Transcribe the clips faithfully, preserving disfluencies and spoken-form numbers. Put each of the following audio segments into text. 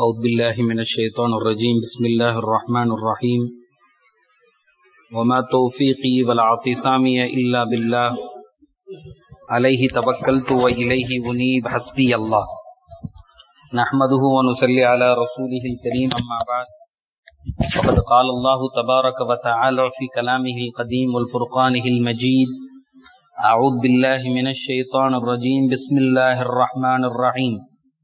أعوذ بالله من الشيطان الرجيم. بسم الله الرحمن الرحيم. وما توفيقي ولا اعتصامي إلا بالله عليه توكلت وإليه أنيب حسبي الله. نحمده ونصلي على رسوله الكريم. أما بعد، فقد قال الله تبارك وتعالى في كلامه القديم والفرقانه المجيد: أعوذ بالله من الشيطان الرجيم. بسم الله الرحمن الرحيم.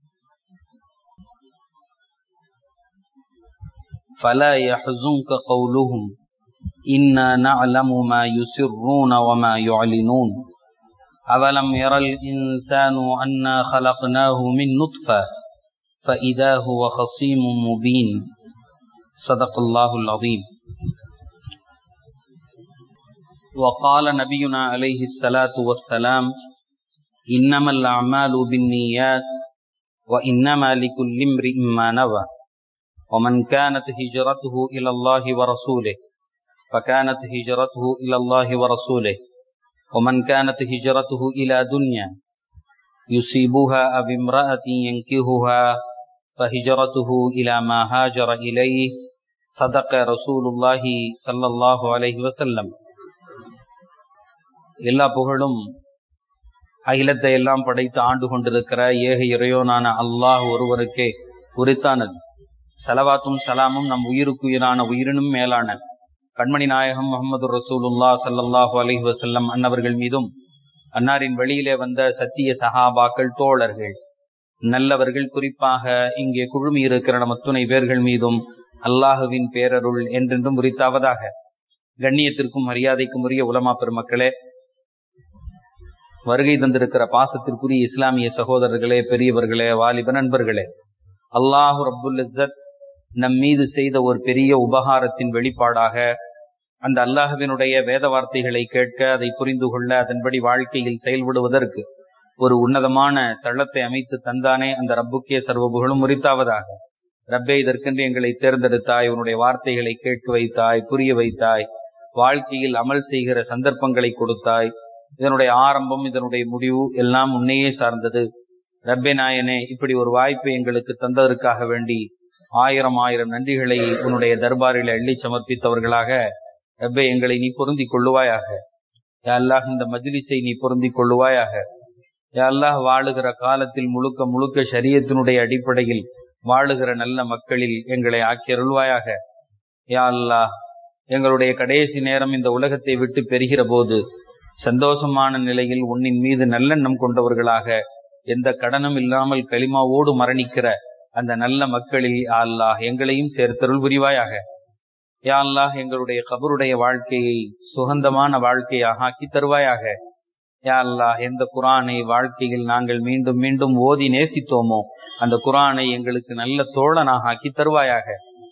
فلا يحزنك قولهم إنا نعلم ما يسرون وما يعلنون أولم ير الإنسان أنا خلقناه من نطفة فإذا هو خصيم مبين. صدق الله العظيم. وقال نبينا عليه الصلاة والسلام: إنما الأعمال بالنيات وإنما لكل امرئ ما نوى ومن كانت هجرته إلى الله ورسوله فكانت هجرته إلى الله ورسوله ومن كانت هجرته إلى دنيا يصيبها أو امرأة ينكحها فهجرته إلى ما هاجر إليه. صدق رسول الله صلى الله عليه وسلم. எல்லா புகழும் அகிலத்தை எல்லாம் படைத்து ஆண்டு கொண்டிருக்கிற ஏக இறையோனான அல்லாஹ் ஒருவருக்கே உரித்தானது. சலவாத்தும் சலாமும் நம் உயிருக்குயிரான உயிரினும் மேலான கண்மணி நாயகம் முஹம்மது ரசூலுல்லாஹ் ஸல்லல்லாஹு அலைஹி வஸல்லம் அன்னவர்கள் மீதும், அன்னாரின் வழியிலே வந்த சத்திய சஹாபாக்கள், தோழர்கள், நல்லவர்கள், குறிப்பாக இங்கே குழுமி இருக்கிற நம் அத்துணை பேர்கள் மீதும் அல்லாஹுவின் பேரருள் என்றென்றும் உரித்தாவதாக. கண்ணியத்திற்கும் மரியாதைக்கும் உரிய உலமா பெருமக்களே, வருகை தந்திருக்கிற பாசத்திற்குரிய இஸ்லாமிய சகோதரர்களே, பெரியவர்களே, வாலிப நண்பர்களே, அல்லாஹு ரப்புல் இஸ்ஸத் நம் மீது செய்த ஒரு பெரிய உபகாரத்தின் வெளிப்பாடாக அந்த அல்லாஹுவினுடைய வேத வார்த்தைகளை கேட்க, அதை புரிந்து கொள்ள, அதன்படி வாழ்க்கையில் செயல்படுவதற்கு ஒரு உன்னதமான தளத்தை அமைத்து தந்தானே, அந்த ரப்புக்கே சர்வ புகழும் உரித்தாவதாக. ரப்பே, இதற்கென்று எங்களை தேர்ந்தெடுத்தாய், உன்னுடைய வார்த்தைகளை கேட்க வைத்தாய், புரிய வைத்தாய், வாழ்க்கையில் அமல் செய்கிற சந்தர்ப்பங்களை கொடுத்தாய். இதனுடைய ஆரம்பம், இதனுடைய முடிவு எல்லாம் உன்னையே சார்ந்தது. ரப்பே நாயனே, இப்படி ஒரு வாய்ப்பை எங்களுக்கு தந்ததற்காக வேண்டி ஆயிரம் ஆயிரம் நன்றிகளை உன்னுடைய தர்பாரில் அள்ளி சமர்ப்பித்தவர்களாக ரப்பே எங்களை நீ பொருந்தி கொள்ளுவாயாக. யா அல்லாஹ், இந்த மஜ்லிஸை நீ பொருந்தி கொள்ளுவாயாக. யா அல்லாஹ், வாழுகிற காலத்தில் முழுக்க முழுக்க ஷரியத்தினுடைய அடிப்படையில் வாழுகிற நல்ல மக்களில் எங்களை ஆக்கியருள்வாயாக. யா அல்லாஹ், எங்களுடைய கடைசி நேரம் இந்த உலகத்தை விட்டு பெறுகிற போது சந்தோஷமான நிலையில் உன்னின் மீது நல்லெண்ணம் கொண்டவர்களாக, எந்த கடனும் இல்லாமல் கலிமாவோடு மரணிக்கிற அந்த நல்ல மக்களில் யா அல்லாஹ் எங்களையும் சேர்த்தருள் புரிவாயாக. யா அல்லாஹ், எங்களுடைய கபருடைய வாழ்க்கையை சுகந்தமான வாழ்க்கையாக ஆக்கி தருவாயாக. யா அல்லாஹ், எந்த குர்ஆனை வாழ்க்கையில் நாங்கள் மீண்டும் மீண்டும் ஓதி நேசித்தோமோ அந்த குர்ஆனை எங்களுக்கு நல்ல தோழனாக ஆக்கி தருவாயாக.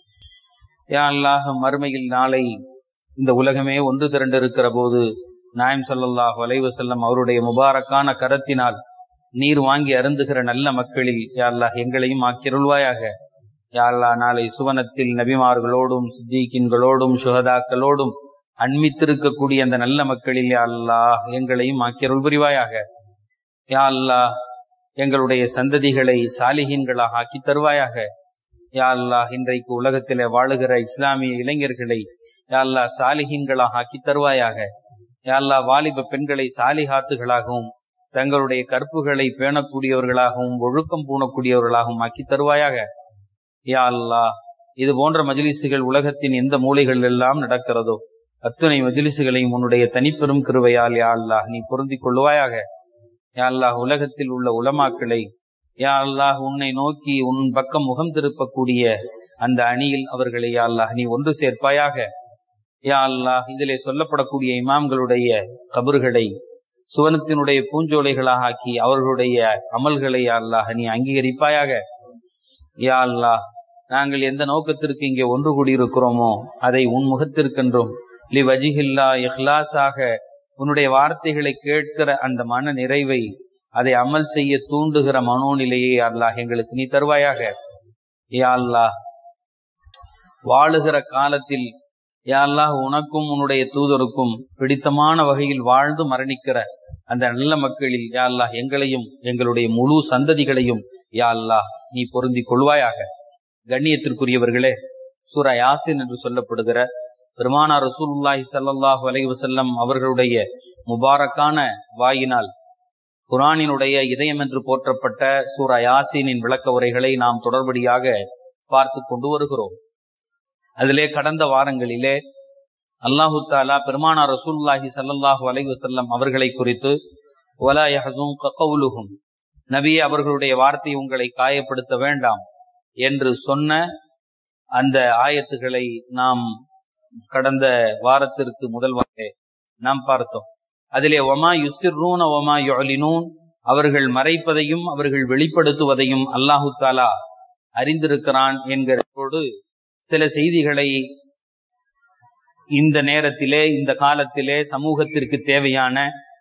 யா அல்லாஹ், மறுமையில் நாளை இந்த உலகமே ஒன்று திரண்டிருக்கிற போது நாயம் ஸல்லல்லாஹு அலைஹி வஸல்லம் அவருடைய முபாரக்கான கரத்தினால் நீர் வாங்கி அருந்துகிற நல்ல மக்களில் யா அல்லாஹ் எங்களையும் ஆக்கிருள்வாயாக. யா அல்லாஹ், நாளை சுவனத்தில் நபிமார்களோடும் சித்தீக்கின்களோடும் சுஹதாக்களோடும் அண்மித்திருக்கக்கூடிய அந்த நல்ல மக்களில் யா அல்லாஹ் எங்களையும் ஆக்கிருள் புரிவாயாக. யா அல்லாஹ், எங்களுடைய சந்ததிகளை சாலிஹீன்களாக ஆக்கி தருவாயாக. யா அல்லாஹ், இன்றைக்கு உலகத்திலே வாழுகிற இஸ்லாமிய இளைஞர்களை யா அல்லாஹ் சாலிஹீன்களாக ஆக்கி தருவாயாக. யா அல்லாஹ், வாலிப பெண்களை சாலிஹாத்துகளாகவும் தங்களுடைய கற்புகளை பேணக்கூடியவர்களாகவும் ஒழுக்கம் பூணக்கூடியவர்களாகவும் ஆக்கி தருவாயாக. யா அல்லாஹ், இது போன்ற மஜ்லிஸுகள் உலகத்தின் எந்த மூலைகள் எல்லாம் நடக்கிறதோ அத்துணை மஜ்லிஸுகளையும் உன்னுடைய தனிப்பெரும் கிருபையால் யா அல்லாஹ் நீ பொருந்திக் கொள்ளுவாயாக. யா அல்லாஹ், உலகத்தில் உள்ள உலமாக்களை யா அல்லாஹ் உன்னை நோக்கி உன் பக்கம் முகம் திருப்பக்கூடிய அந்த அணியில் அவர்களை யா அல்லாஹ் நீ ஒன்று சேர்ப்பாயாக. யா அல்லாஹ், இதிலே சொல்லப்படக்கூடிய இமாம்களுடைய கபறுகளை சுவனத்தினுடைய பூஞ்சோலைகளாக ஆக்கி அவர்களுடைய அமல்களை யா அல்லாஹ் நீ அங்கீகரிப்பாயாக. யா அல்லாஹ், நாங்கள் எந்த நோக்கத்திற்கு இங்கே ஒன்று கூடியிருக்கிறோமோ அதை உன் முகத்திற்கென்றும் லி வஜிஹில்லா இஹ்லாஸாக உன்னுடைய வார்த்தைகளை கேட்கிற அந்த மன நிறைவை, அதை அமல் செய்ய தூண்டுகிற மனோநிலையை யா அல்லாஹ் எங்களுக்கு நீ தருவாயாக. யா அல்லாஹ், வாழுகிற காலத்தில் யா அல்லாஹ் உனக்கும் உன்னுடைய தூதருக்கும் பிடித்தமான வகையில் வாழ்ந்து மரணிக்கிற அந்த நல்ல மக்களில் யா அல்லாஹ் எங்களையும் எங்களுடைய முழு சந்ததிகளையும் யா அல்லாஹ் நீ பொருந்தி கொள்வாயாக. கண்ணியத்திற்குரியவர்களே, சூரா யாசின் என்று சொல்லப்படுகிற பெருமானார் ரசூலுல்லாஹி ஸல்லல்லாஹு அலைஹி வஸல்லம் அவர்களுடைய முபாரக்கான வாயினால் குர்ஆனினுடைய இதயம் என்று போற்றப்பட்ட சூரா யாசீனின் விளக்க உரைகளை நாம் தொடர்படியாக பார்த்து கொண்டு வருகிறோம். அதிலே கடந்த வாரங்களிலே அல்லாஹு தஆலா பெருமானார் ரசூலுல்லாஹி ஸல்லல்லாஹு அலைஹி வஸல்லம் அவர்களை குறித்து வலா யஹ்ஸுன்க கவுலுஹும், நபியே அவர்களுடைய வார்த்தை உங்களை காயப்படுத்த வேண்டாம் என்று சொன்ன அந்த ஆயத்துகளை நாம் கடந்த வாரத்திற்கு முதல் வாரே நாம் பார்த்தோம். அதிலே வமா யுஸ்ஸிர்ரூன வமா யுஅலினூன், அவர்கள் மறைப்பதையும் அவர்கள் வெளிப்படுத்துவதையும் அல்லாஹு தஆலா அறிந்திருக்கிறான் என்கிறதோடு சில செய்திகளை இந்த நேரத்திலே இந்த காலத்திலே சமூகத்திற்கு தேவையான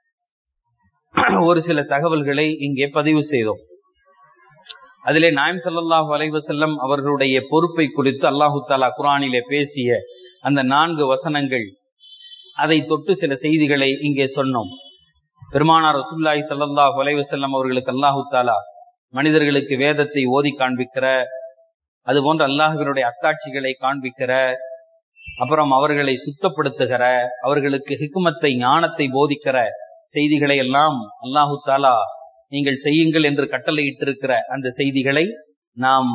ஒரு சில தகவல்களை இங்கே பதிவு செய்தோம். அதிலே நாயம் ஸல்லல்லாஹு அலைஹி வஸல்லம் அவர்களுடைய பொறுப்பை குறித்து அல்லாஹு தஆலா குர்ஆனிலே பேசிய அந்த நான்கு வசனங்கள், அதை தொட்டு சில செய்திகளை இங்கே சொன்னோம். பெருமானார் ரசூலுல்லாஹி ஸல்லல்லாஹு அலைஹி வஸல்லம் அவர்களுக்கு அல்லாஹு தஆலா மனிதர்களுக்கு வேதத்தை ஓதி காண்பிக்கிற, அதுபோன்ற அல்லாஹ்வினுடைய அத்தாட்சிகளை காண்பிக்கிற, அப்புறம் அவர்களை சுத்தப்படுத்துகிற, அவர்களுக்கு ஹிக்மத்தை ஞானத்தை போதிக்கிற செய்திகளை எல்லாம் அல்லாஹு தஆலா நீங்கள் செய்யுங்கள் என்று கட்டளையிட்டிருக்கிற அந்த செய்திகளை நாம்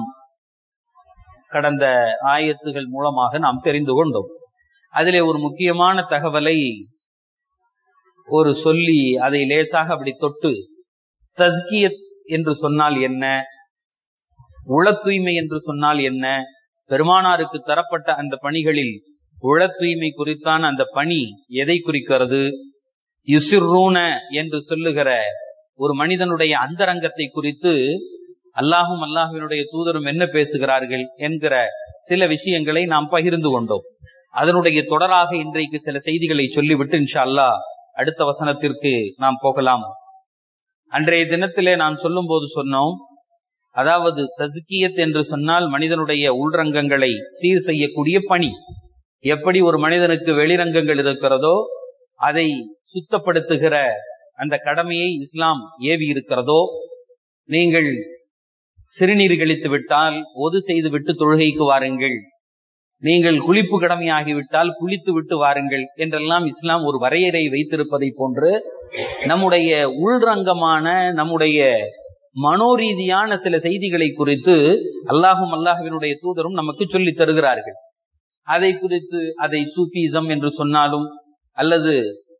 கடந்த ஆயத்துகள் மூலமாக நாம் தெரிந்து கொண்டோம். அதிலே ஒரு முக்கியமான தகவலை ஒரு சொல்லி அதை லேசாக அப்படி தொட்டு, தஸ்கியத் என்று சொன்னால் என்ன, உள தூய்மை என்று சொன்னால் என்ன, பெருமானாருக்கு தரப்பட்ட அந்த பணிகளில் உள தூய்மை குறித்தான அந்த பணி எதை குறிக்கிறது, யுசிர்ரூன என்று சொல்லுகிற ஒரு மனிதனுடைய அந்தரங்கத்தை குறித்து அல்லாஹும் அல்லாஹ்வினுடைய தூதரும் என்ன பேசுகிறார்கள் என்கிற சில விஷயங்களை நாம் பகிர்ந்து கொண்டோம். அதனுடைய தொடராக இன்றைக்கு சில செய்திகளை சொல்லிவிட்டு இன்ஷா அல்லாஹ் அடுத்த வசனத்திற்கு நாம் போகலாம். அன்றைய தினத்திலே நான் சொல்லும் போது சொன்னோம், அதாவது தஸ்கியத் என்று சொன்னால் மனிதனுடைய உள்ரங்கங்களை சீர் செய்யக்கூடிய பணி. எப்படி ஒரு மனிதனுக்கு வெளிரங்கங்கள் இருக்கிறதோ அதை சுத்தப்படுத்துகிற அந்த கடமையை இஸ்லாம் ஏவி இருக்கிறதோ, நீங்கள் சிறுநீர் கழித்து விட்டால் ஒது செய்து விட்டு தொழுகைக்கு வாருங்கள், நீங்கள் குளிப்பு கடமையாகிவிட்டால் குளித்து விட்டு வாருங்கள் என்றெல்லாம் இஸ்லாம் ஒரு வரையறை வைத்திருப்பதை போன்று நம்முடைய உள்ரங்கமான நம்முடைய மனோரீதியான சில செய்திகளை குறித்து அல்லாஹும் அல்லாஹ்வினுடைய தூதரும் நமக்கு சொல்லி தருகிறார்கள். அதை குறித்து அதை சூஃபிசம் என்று சொன்னாலும், அல்லது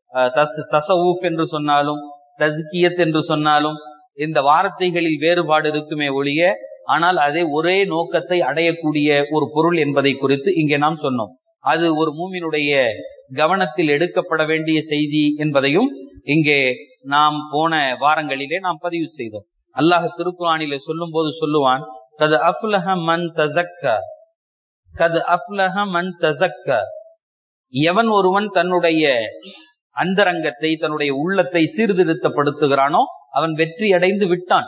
தஸவுஃப் என்று சொன்னாலும், தஸ்கியத் என்று சொன்னாலும், இந்த வார்த்தைகளில் வேறுபாடு இருக்குமே ஒழிய, ஆனால் அதை ஒரே நோக்கத்தை அடையக்கூடிய ஒரு பொருள் என்பதை குறித்து இங்கே நாம் சொன்னோம். அது ஒரு மூமினுடைய கவனத்தில் எடுக்கப்பட வேண்டிய செய்தி என்பதையும் இங்கே நாம் போன வாரங்களிலே நாம் பதிவு செய்தோம். அல்லாஹ் திருக்குர்ஆனிலே சொல்லும் போது சொல்லுவான், கத் அஃப்லஹ மன் தஸக்கா, கத் அஃப்லஹ மன் தஸக்கா, எவன் ஒருவன் தன்னுடைய அந்தரங்கத்தை தன்னுடைய உள்ளத்தை சீர்திருத்தப்படுத்துகிறானோ அவன் வெற்றி அடைந்து விட்டான்.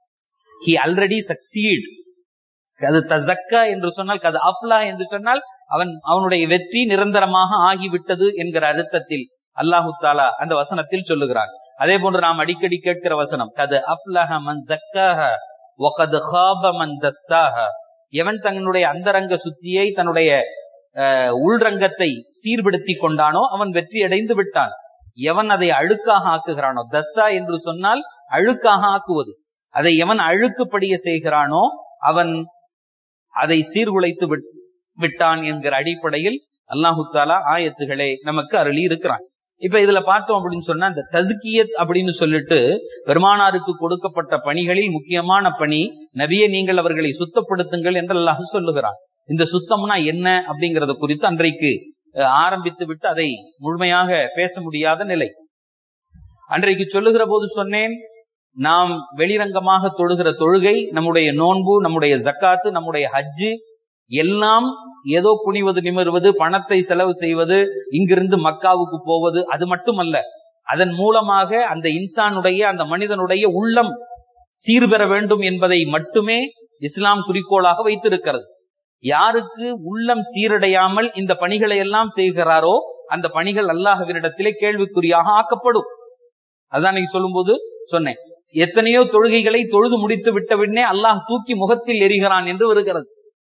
he already succeed. அது தஸக்கா என்று சொன்னால், கது அஃப்லா என்று சொன்னால் அவன் அவனுடைய வெற்றி நிரந்தரமாக ஆகிவிட்டது என்கிற அர்த்தத்தில் அல்லாஹு தஆலா அந்த வசனத்தில் சொல்லுகிறான். அதே போன்று நாம் அடிக்கடி கேட்கிற வசனம், கது அஃப்லஹ மன் ஸக்காஹ வ கத் ஹாப மன் தஸ்ஸாஹ, எவன் தன்னுடைய அந்தரங்க சுத்தியை தன்னுடைய உள்ரங்கத்தை சீர்படுத்தி கொண்டானோ அவன் வெற்றி அடைந்து விட்டான். எவன் அதை அழுக்காக ஆக்குகிறானோ, தஸ்ஸா என்று சொன்னால் அழுக்காக ஆக்குவது, அதை எவன் அழுக்குப்படிய செய்கிறானோ அவன் அதை சீர்குலைத்து விட்டான் என்கிற அடிப்படையில் அல்லாஹு தஆலா ஆயத்துகளை நமக்கு அருளி இருக்கிறான். இப்ப இதுல பார்த்தோம் அப்படின்னு சொன்னா, இந்த தஸ்கியத் அப்படின்னு சொல்லிட்டு பெருமானாருக்கு கொடுக்கப்பட்ட பணிகளில் முக்கியமான பணி, நபியே நீங்கள் அவர்களை சுத்தப்படுத்துங்கள் என்று அல்லாஹ் சொல்லுகிறான். இந்த சுத்தம்னா என்ன அப்படிங்கறத குறித்து அன்றைக்கு ஆரம்பித்து விட்டு அதை முழுமையாக பேச முடியாத நிலை. அன்றைக்கு சொல்லுகிற போது சொன்னேன், நாம் வெளிரங்கமாக தொழுகிற தொழுகை, நம்முடைய நோன்பு, நம்முடைய ஜக்காத்து, நம்முடைய ஹஜ்ஜு எல்லாம் ஏதோ குனிவது நிமிர்வது, பணத்தை செலவு செய்வது, இங்கிருந்து மக்காவுக்கு போவது, அது மட்டுமல்ல. அதன் மூலமாக அந்த இன்சானுடைய அந்த மனிதனுடைய உள்ளம் சீர்பெற வேண்டும் என்பதை மட்டுமே இஸ்லாம் குறிக்கோளாக வைத்திருக்கிறது. யாருக்கு உள்ளம் சீரடையாமல் இந்த பணிகளை எல்லாம் செய்கிறாரோ அந்த பணிகள் அல்லாஹ்வினிடத்திலே கேள்விக்குறியாக ஆக்கப்படும். அதான் நீங்க சொல்லும் போது சொன்னேன், எத்தனையோ தொழுகைகளை தொழுது முடித்து விட்ட உடனே அல்லாஹ் தூக்கி முகத்தில் எரிகிறான் என்று வருகிறது.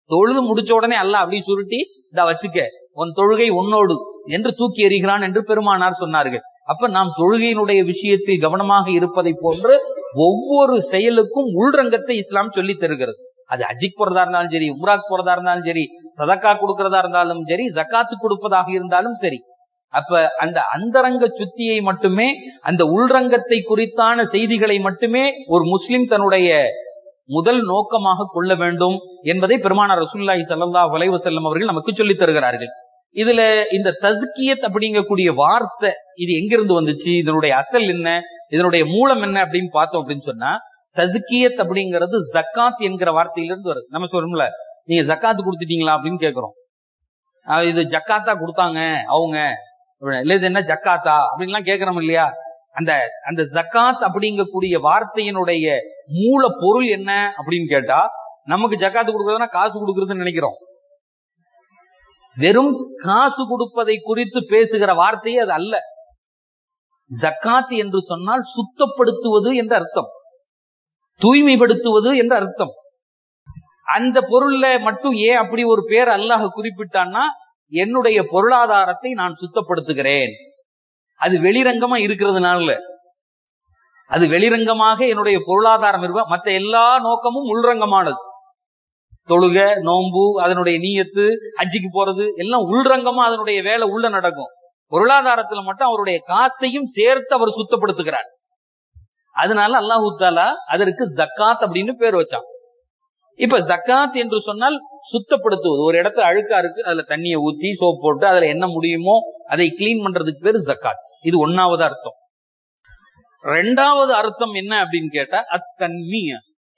தொழுது முடிச்ச உடனே அல்லாஹ் அப்படி சுருட்டி இத வச்சுக்க, உன் தொழுகை உன்னோடு என்று தூக்கி எறிகிறான் என்று பெருமானார் சொன்னார்கள். அப்ப நாம் தொழுகையினுடைய விஷயத்தில் கவனமாக இருப்பதை போன்று ஒவ்வொரு செயலுக்கும் உள்ரங்கத்தை இஸ்லாம் சொல்லி தருகிறது. அது ஹஜ்ஜிக்கு போறதா இருந்தாலும் சரி, உம்ராக்கு போறதா இருந்தாலும் சரி, சதக்கா கொடுக்கறதா இருந்தாலும் சரி, ஜக்காத்து கொடுப்பதாக இருந்தாலும் சரி. அப்ப அந்த அந்தரங்க சுத்தியை மட்டுமே, அந்த உள்ரங்கத்தை குறித்தான செய்திகளை மட்டுமே ஒரு முஸ்லிம் தன்னுடைய முதல் நோக்கமாக கொள்ள வேண்டும் என்பதை பெருமானார் ரசூலுல்லாஹி ஸல்லல்லாஹு அலைஹி வஸல்லம் அவர்கள் நமக்கு சொல்லித் தருகிறார்கள். இதுல இந்த தஸ்கியத் அப்படிங்கக்கூடிய வார்த்தை இது எங்கிருந்து வந்துச்சு, இதனுடைய அசல் என்ன, இதனுடைய மூலம் என்ன அப்படின்னு பார்த்தோம் அப்படின்னு சொன்னா, தஸ்கியத் அப்படிங்கிறது ஜக்காத் என்கிற வார்த்தையிலிருந்து வருது. நம்ம சொல்றோம்ல, நீங்க ஜக்காத்து கொடுத்துட்டீங்களா அப்படின்னு கேட்கிறோம். இது ஜக்காத்தா கொடுத்தாங்க அவங்க, இல்ல இது என்ன ஜக்காத்தா அப்படின்லாம் கேட்கிறோம் இல்லையா? அந்த அந்த ஜக்காத் அப்படிங்கக்கூடிய வார்த்தையினுடைய மூல பொருள் என்ன அப்படின்னு கேட்டா, நமக்கு ஜக்காத்து கொடுக்கறதுனா காசு கொடுக்கறதுன்னு நினைக்கிறோம். வெறும் காசு கொடுப்பதை குறித்து பேசுகிற வார்த்தையே அது அல்ல. ஜக்காத் என்று சொன்னால் சுத்தப்படுத்துவது என்ற அர்த்தம், தூய்மைப்படுத்துவது என்ற அர்த்தம். அந்த பொருள்ல மட்டும் ஏன் அப்படி ஒரு பேர் அல்லாஹ் குறிப்பிட்டான்னா, என்னுடைய பொருளாதாரத்தை நான் சுத்தப்படுத்துகிறேன். அது வெளிரங்கமா இருக்கிறதுனால, அது வெளிரங்கமாக என்னுடைய பொருளாதாரம் இருப்ப, மற்ற எல்லா நோக்கமும் உள்ரங்கமானது. தொழுக, நோன்பு, அதனுடைய நீயத்து, ஹஜ்ஜிக்கு போறது எல்லாம் உள்ரங்கமா அதனுடைய வேலை உள்ள நடக்கும். பொருளாதாரத்துல மட்டும் அவருடைய காசையும் சேர்த்து அவர் சுத்தப்படுத்துகிறார். அதனால அல்லாஹு தஆலா அதற்கு ஜக்காத் அப்படின்னு பேர் வச்சான். இப்ப ஜக்காத் என்று சொன்னால் சுத்தப்படுத்துவது. ஒரு இடத்துல அழுக்கா இருக்கு, அதுல தண்ணியை ஊத்தி சோப் போட்டு அதுல என்ன முடியுமோ அதை கிளீன் பண்றதுக்கு பேரு ஜக்காத். இது ஒன்னாவது அர்த்தம். ரெண்டாவது அர்த்தம் என்ன அப்படின்னு கேட்டா, அத்தன்மிய.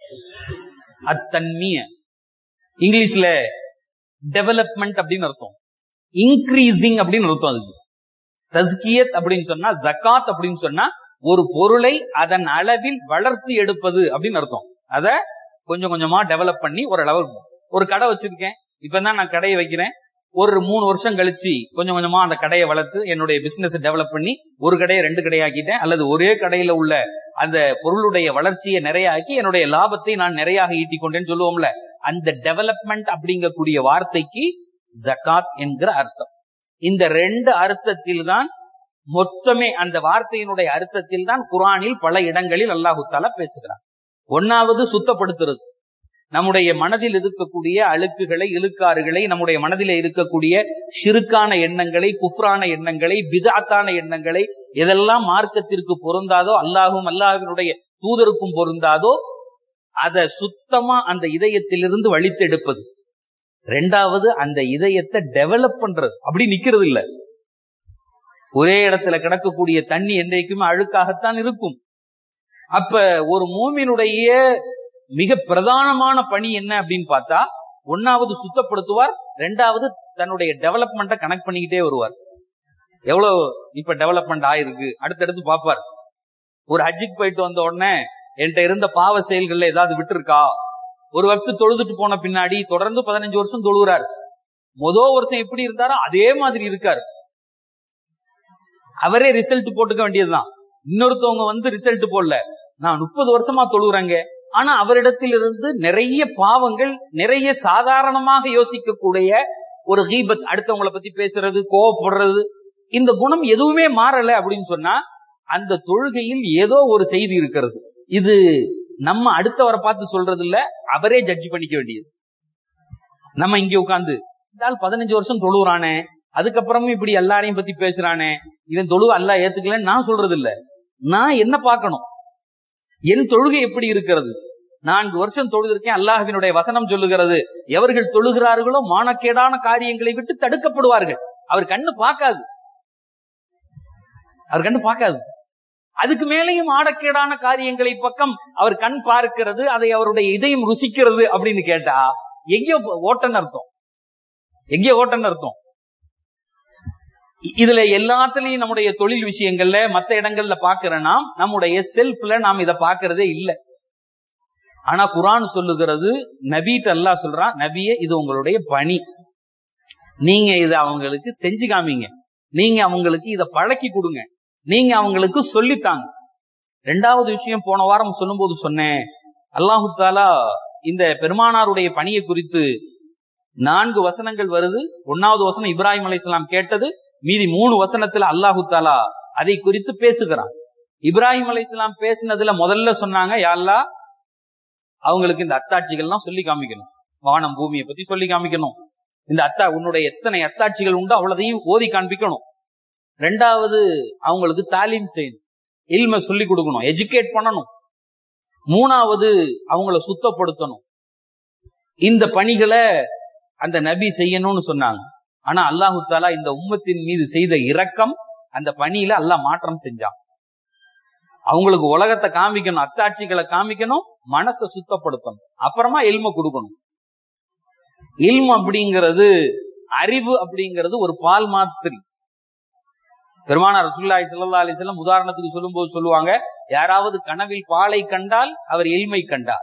அத்தன்மிய இங்கிலீஷ்ல டெவலப்மெண்ட் அப்படின்னு அர்த்தம், இன்க்ரீசிங் அப்படின்னு அர்த்தம். அதுக்கு தஸ்கியத் அப்படின்னு சொன்னா, ஜக்காத் அப்படின்னு சொன்னா ஒரு பொருளை அதன் அளவில் வளர்த்து எடுப்பது அப்படின்னு அர்த்தம். அத கொஞ்சம் கொஞ்சமா டெவலப் பண்ணி ஒரு அளவுக்கு. ஒரு கடை வச்சிருக்கேன், இப்பதான் நான் கடையை வைக்கிறேன், ஒரு மூணு வருஷம் கழிச்சு கொஞ்சம் கொஞ்சமா அந்த கடையை வளர்த்து என்னுடைய பிசினஸ் டெவலப் பண்ணி ஒரு கடையை ரெண்டு கடையாக்கிட்டேன், அல்லது ஒரே கடையில உள்ள அந்த பொருளுடைய வளர்ச்சியை நிறைய ஆக்கி என்னுடைய லாபத்தை நான் நிறைய ஈட்டிக் கொண்டேன்னு சொல்லுவோம்ல, அந்த டெவலப்மெண்ட் அப்படிங்கக்கூடிய வார்த்தைக்கு ஜக்காத் என்கிற அர்த்தம். இந்த ரெண்டு அர்த்தத்தில் தான் மொத்தமே, அந்த வார்த்தையினுடைய அர்த்தத்தில் தான் குர்ஆனில் பல இடங்களில் அல்லாஹு தஆலா பேசுகிறார். ஒன்னாவது சுத்தப்படுத்துறது, நம்முடைய மனதில் இருக்கக்கூடிய அழுக்குகளை, இழுக்காறுகளை, நம்முடைய மனதில் இருக்கக்கூடிய ஷிருக்கான எண்ணங்களை, குஃப்ரான எண்ணங்களை, பிதஅத்தான எண்ணங்களை, எதெல்லாம் மார்க்கத்திற்கு பொருந்தாதோ, அல்லாஹும் அல்லாஹ்வினுடைய தூதருக்கும் பொருந்தாதோ, அதை சுத்தமா அந்த இதயத்திலிருந்து வழித்தெடுப்பது. ரெண்டாவது அந்த இதயத்தை டெவலப் பண்றது. அப்படி நிக்கிறது இல்ல, ஒரே இடத்துல கிடக்கக்கூடிய தண்ணி என்றைக்குமே அழுக்காகத்தான் இருக்கும். அப்ப ஒரு மூமினுடைய மிக பிரதானமான பணி என்ன அப்படின்னு பார்த்தா, ஒன்னாவது சுத்தப்படுத்துவார், ரெண்டாவது தன்னுடைய டெவலப்மெண்ட்டை கனெக்ட் பண்ணிக்கிட்டே வருவார். எவ்வளவு இப்ப டெவலப்மெண்ட் ஆயிருக்கு அடுத்தடுத்து பாப்பார். ஒரு ஹஜ்ஜிக்கு போயிட்டு வந்த உடனே என்கிட்ட இருந்த பாவ செயல்கள்ல ஏதாவது விட்டு இருக்கா, ஒரு வக்து தொழுதுட்டு போன பின்னாடி தொடர்ந்து பதினஞ்சு வருஷம் தொழுகிறார், முதல் வருஷம் எப்படி இருந்தாரோ அதே மாதிரி இருக்காரு. அவரே ரிசல்ட் போட்டுக்க வேண்டியதுதான். இன்னொருத்தவங்க வந்து ரிசல்ட் போடல, நான் முப்பது வருஷமா தொழுகிறேங்க, ஆனா அவரிடத்தில் இருந்து நிறைய பாவங்கள், நிறைய சாதாரணமாக யோசிக்கக்கூடிய ஒரு கீபத், அடுத்தவங்களை பத்தி பேசுறது, கோவப்படுறது, இந்த குணம் எதுவுமே மாறல அப்படின்னு சொன்னா அந்த தொழுகையில் ஏதோ ஒரு செய்தி இருக்கிறது. இது நம்ம அடுத்தவரை பார்த்து சொல்றது இல்ல, அவரே ஜட்ஜ் பண்ணிக்க வேண்டியது. நம்ம இங்க உட்கார்ந்து இதால் பதினஞ்சு வருஷம் தொழுகிறானே, அதுக்கப்புறமும் இப்படி எல்லாரையும் பத்தி பேசுறானே, இவன் தொழுவ அல்லாஹ் ஏத்துக்கலன்னு நான் சொல்றது இல்ல. நான் என்ன பார்க்கணும், என் தொழுகை எப்படி இருக்கிறது. நான்கு வருஷம் தொழுதிருக்கேன், அல்லாஹ்வினுடைய வசனம் சொல்லுகிறது, எவர்கள் தொழுகிறார்களோ மானக்கேடான காரியங்களை விட்டு தடுக்கப்படுவார்கள். அவர் கண்ணு பார்க்காது, அவர் கண்ணு பார்க்காது. அதுக்கு மேலேயும் ஆடக்கேடான காரியங்களை பக்கம் அவர் கண் பார்க்கிறது, அதை அவருடைய இதயம் ருசிக்கிறது அப்படின்னு கேட்டா எங்கேயோ ஓட்டன்னு அர்த்தம், எங்கேயோ ஓட்டன்னு அர்த்தம். இதுல எல்லாத்துலயும் நம்முடைய தொழில் விஷயங்கள்ல மற்ற இடங்கள்ல பாக்குறேன்னா நம்முடைய செல்ஃப்ல நாம் இதை பாக்குறதே இல்லை. ஆனா குர்ஆன் சொல்லுகிறது, நபிட்ட அல்லாஹ் சொல்றான், நபியே இது உங்களுடைய பணி, நீங்க இதை அவங்களுக்கு செஞ்சு காமிங்க, நீங்க அவங்களுக்கு இதை பழக்கி கொடுங்க, நீங்க அவங்களுக்கு சொல்லித்தாங்க. ரெண்டாவது விஷயம் போன வாரம் சொல்லும் போது சொன்னேன், அல்லாஹு தஆலா இந்த பெருமானாருடைய பணியை குறித்து நான்கு வசனங்கள் வருது. ஒன்னாவது வசனம் இப்ராஹிம் அலைஹிஸ்ஸலாம் கேட்டது, மீதி மூணு வசனத்துல அல்லாஹு தஆலா அதை குறித்து பேசுகிறான். இப்ராஹிம் அலைஹிஸ்ஸலாம் பேசினதுல முதல்ல சொன்னாங்க, யா அல்லாஹ் அவங்களுக்கு இந்த அத்தாட்சிகள்லாம் சொல்லி காமிக்கணும், வானம் பூமியை பத்தி சொல்லி காமிக்கணும், இந்த அத்தா உன்னுடைய எத்தனை அத்தாட்சிகள் உண்டோ அவ்வளதையும் ஓதி காண்பிக்கணும். ரெண்டாவது அவங்களுக்கு தாலீம் செய்யணும், இல்ம சொல்லி கொடுக்கணும், எஜுகேட் பண்ணணும். மூணாவது அவங்கள சுத்தப்படுத்தணும். இந்த பணிகளை அந்த நபி செய்யணும்னு சொன்னாங்க. ஆனா அல்லாஹு தஆலா இந்த உம்மத்தின் மீது செய்த இரக்கம், அந்த பணியில அல்லாஹ் மாற்றம் செஞ்சான். அவங்களுக்கு உலகத்தை காமிக்கணும், அத்தாட்சிகளை காமிக்கணும், மனசை சுத்தப்படுத்தணும், அப்புறமா இல்ம கொடுக்கணும். இல்ம அப்படிங்கிறது, அறிவு அப்படிங்கிறது ஒரு பால் மாத்திரை. பெருமானார் ரசூலுல்லாஹி ஸல்லல்லாஹு அலைஹி வஸல்லம் உதாரணத்துக்கு சொல்லும்போது சொல்லுவாங்க, யாராவது கனவில் பாலை கண்டால் அவர் இல்மை கண்டார்.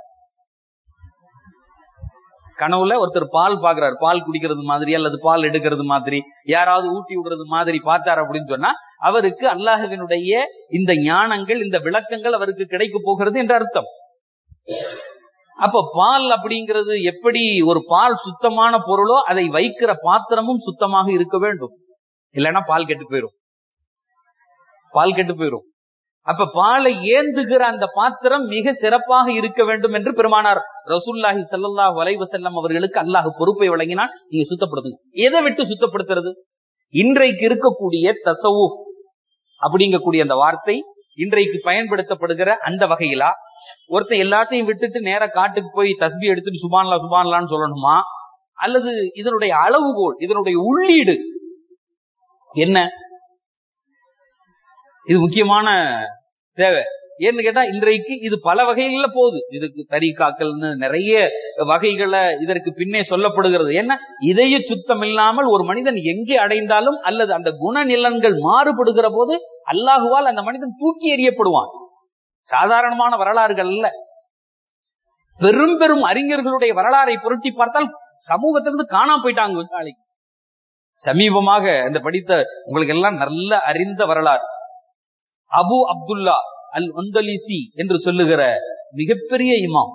கனவுல ஒருத்தர் பால் பாக்குறாரு, பால் குடிக்கிறது மாதிரி அல்லது பால் எடுக்கிறது மாதிரி, யாராவது ஊட்டி விடுறது மாதிரி பார்த்தார் அப்படின்னு சொன்னா அவருக்கு அல்லாஹ்வினுடைய இந்த ஞானங்கள், இந்த விளக்கங்கள் அவருக்கு கிடைக்க போகிறது என்று அர்த்தம். அப்ப பால் அப்படிங்கிறது எப்படி ஒரு பால் சுத்தமான பொருளோ அதை வைக்கிற பாத்திரமும் சுத்தமாக இருக்க வேண்டும், இல்லைன்னா பால் கெட்டு போயிடும், பால் கெட்டு போயிடும். அப்ப பாலை ஏந்துகிற அந்த பாத்திரம் மிக சிறப்பாக இருக்க வேண்டும் என்று பெருமானார் ரசூலுல்லாஹி ஸல்லல்லாஹு அலைஹி வஸல்லம் அவர்களுக்கு அல்லாஹ் பொறுப்பை வழங்கினான். நீங்க சுத்தப்படுத்துங்க. எதை விட்டு சுத்தப்படுத்துறது? இன்றைக்கு இருக்கக்கூடிய தஸவுஃப் அப்படிங்கக்கூடிய அந்த வார்த்தை இன்றைக்கு பயன்படுத்தப்படுகிற அந்த வகையிலா, ஒருத்தர் எல்லாத்தையும் விட்டுட்டு நேர காட்டுக்கு போய் தஸ்பீஹ் எடுத்துட்டு சுபான்லா சுபான்லான்னு சொல்லணுமா, அல்லது இதனுடைய அளவுகோல், இதனுடைய உள்ளீடு என்ன? இது முக்கியமான தேவை. ஏன்னு கேட்டா இன்றைக்கு இது பல வகைகள்ல போகுது. இதுக்கு தரீகாக்கள்னு நிறைய வகைகளை இதற்கு பின்னே சொல்லப்படுகிறது. ஏன்னா இதய சுத்தம் இல்லாமல் ஒரு மனிதன் எங்கே அடைந்தாலும் அல்லது அந்த குணநிலன்கள் மாறுபடுகிற போது அல்லாஹுவால் அந்த மனிதன் தூக்கி எறியப்படுவான். சாதாரணமான வரலாறுகள் அல்ல. பெரும் பெரும் அறிஞர்களுடைய வரலாறை புரட்டி பார்த்தால் சமூகத்திலிருந்து காணாம போயிட்டாங்க. நாளைக்கு சமீபமாக இந்த படித்த உங்களுக்கு எல்லாம் நல்ல அறிந்த வரலாறு, அபு அப்துல்லா அல் அந்தலிசி என்று சொல்லுகிற மிகப்பெரிய இமாம்,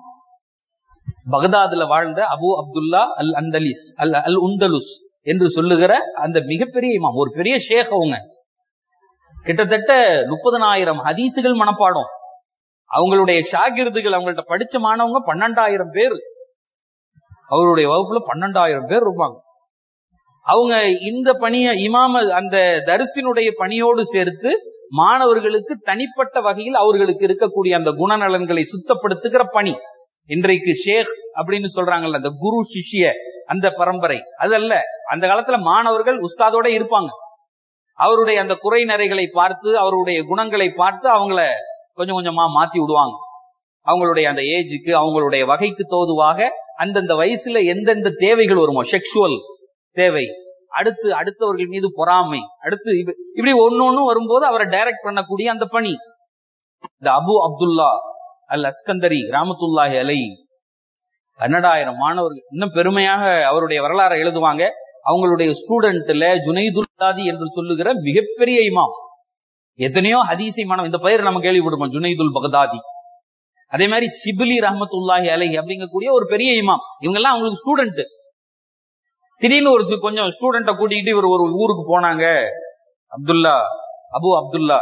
பகதாதுல வாழ்ந்த அபு அப்துல்லா அல் அந்தலிஸ் அல் அல் உந்தலுஸ் என்று சொல்லுகிற அந்த மிகப்பெரிய இமாம், ஒரு பெரிய ஷேக். அவங்க கிட்டத்தட்ட முப்பதனாயிரம் ஹதீசுகள் மனப்பாடம். அவங்களுடைய ஷாகிர்துகள், அவங்கள்ட்ட படிச்ச மாணவங்க பன்னெண்டாயிரம் பேர். அவருடைய வகுப்புல பன்னெண்டாயிரம் பேர் இருப்பாங்க. அவங்க இந்த பணியை இமாம அந்த தரிசினுடைய பணியோடு சேர்த்து மாணவர்களுக்கு தனிப்பட்ட வகையில் அவர்களுக்கு இருக்கக்கூடிய அந்த குணநலன்களை சுத்தப்படுத்துகிற பணி. இன்றைக்கு ஷேக் அப்படின்னு சொல்றாங்கல்ல, அந்த குரு சிஷ்ய அந்த பரம்பரை அதல்ல. அந்த காலத்துல மாணவர்கள் உஸ்தாதோட இருப்பாங்க. அவருடைய அந்த குறை நிறைகளை பார்த்து, அவருடைய குணங்களை பார்த்து அவங்கள கொஞ்சம் கொஞ்சமா மாத்தி விடுவாங்க. அவங்களுடைய அந்த ஏஜுக்கு, அவங்களுடைய வகைக்கு தோதுவாக அந்தந்த வயசுல எந்தெந்த தேவைகள் வருமோ, செக்ஷுவல் தேவை, அடுத்து அடுத்தவர்கள் மீது பொறாமை, அடுத்து இப்படி ஒன்னு ஒன்னும் வரும்போது அவரை டைரக்ட் பண்ணக்கூடிய அந்த பணி. இந்த அபு அப்துல்லா அல் அஸ்கந்தரி ரஹ்மத்துல்லாஹி அலைஹி பன்னெண்டாயிரம் மாணவர்கள். இன்னும் பெருமையாக அவருடைய வரலாறை எழுதுவாங்க. அவங்களுடைய ஸ்டூடெண்ட்ல ஜுனைதுல் பக்தாதி என்று சொல்லுகிற மிகப்பெரிய இமாம், எத்தனையோ ஹதீஸை மாணவன், இந்த பெயர் நம்ம கேள்விப்படுவோம், ஜுனைதுல் பக்தாதி. அதே மாதிரி ஷிப்லி ரஹ்மத்துல்லாஹி அலைஹி அப்படிங்கக்கூடிய ஒரு பெரிய இமாம். இவங்க எல்லாம் அவங்களுக்கு ஸ்டூடெண்ட். திடீர்னு ஒரு கொஞ்சம் ஸ்டூடெண்ட்டை கூட்டிக்கிட்டு இவர் ஒரு ஊருக்கு போனாங்க. அப்துல்லா அபு அப்துல்லா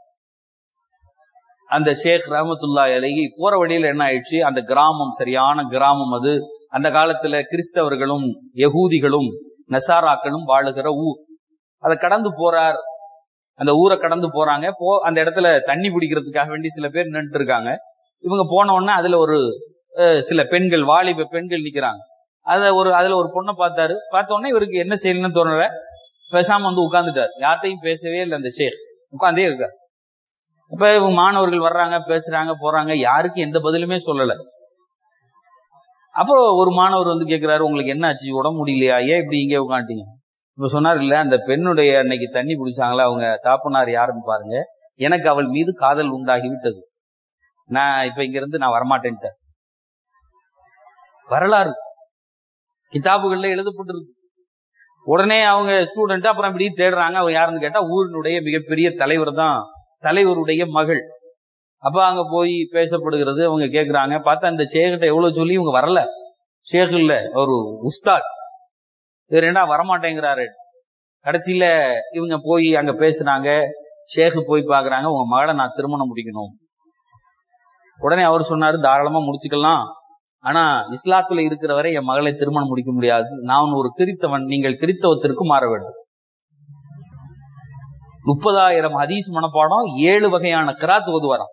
அந்த ஷேக் ரஹ்மத்துல்லாஹி அலைஹி போற வழியில என்ன ஆயிடுச்சு, அந்த கிராமம் சரியான கிராமம் அது. அந்த காலத்துல கிறிஸ்தவர்களும் யகூதிகளும் நசாராக்களும் வாழுகிற ஊர். அதை கடந்து போறார். அந்த ஊரை கடந்து போறாங்க. போ அந்த இடத்துல தண்ணி பிடிக்கிறதுக்காக வேண்டி சில பேர் நின்று இருக்காங்க. இவங்க போன உடனே அதுல ஒரு சில பெண்கள், வாலிப பெண்கள் நிக்கிறாங்க. அத ஒரு அதுல ஒரு பொண்ணை பார்த்தாரு. பார்த்த உடனே இவருக்கு என்ன செய்யணும்னு தோணல, பேசாம வந்து உட்கார்ந்துட்டார். யார்த்தையும் பேசவே இல்லை. அந்த ஷேக் உட்கார்ந்தே இருக்கார். இப்ப இவங்க மாணவர்கள் வர்றாங்க, பேசுறாங்க, போறாங்க, யாருக்கும் எந்த பதிலுமே சொல்லல. அப்போ ஒரு மாணவர் வந்து கேட்கிறாரு, உங்களுக்கு என்ன ஆச்சு, உடம்பு முடியலையா, ஏன் இப்படி இங்கே உட்காந்துட்டீங்க? இப்ப சொன்னார், இல்ல அந்த பெண்ணுடைய அன்னைக்கு தண்ணி பிடிச்சாங்களா அவங்க தாப்புனார் யாருன்னு பாருங்க, எனக்கு அவள் மீது காதல் உண்டாகி விட்டது, நான் இப்ப இங்க இருந்து நான் வரமாட்டேன்ட்டேன். வரலாறு கிதாபுகள்ல எழுதப்பட்டிருக்கு. உடனே அவங்க ஸ்டூடெண்ட் அப்புறம் இப்படி தேடுறாங்க. அவங்க யாருன்னு கேட்டா ஊரினுடைய மிகப்பெரிய தலைவர் தான், தலைவருடைய மகள். அப்ப அங்க போய் பேசப்படுகிறது. அவங்க கேட்கிறாங்க. பார்த்தா அந்த ஷேகிட்ட எவ்வளவு சொல்லி இவங்க வரல. ஷேக் இல்ல, ஒரு உஸ்தாத், இவர் என்ன வரமாட்டேங்கிறாரு. கடைசியில இவங்க போய் அங்க பேசுறாங்க. ஷேக்கு போய் பாக்குறாங்க, உங்க மகளை நான் திருமணம் முடிக்கணும். உடனே அவர் சொன்னாரு, தாராளமா முடிச்சுக்கலாம், ஆனா இஸ்லாத்துல இருக்கிற வரை என் மகளை திருமணம் முடிக்க முடியாது. நான் ஒரு கிறித்தவன், நீங்கள் கிறித்தவத்திற்கு மாற வேண்டும். முப்பதாயிரம் ஹதீஸ் மனப்பாடம், ஏழு வகையான கிராத் ஓதுவாராம்.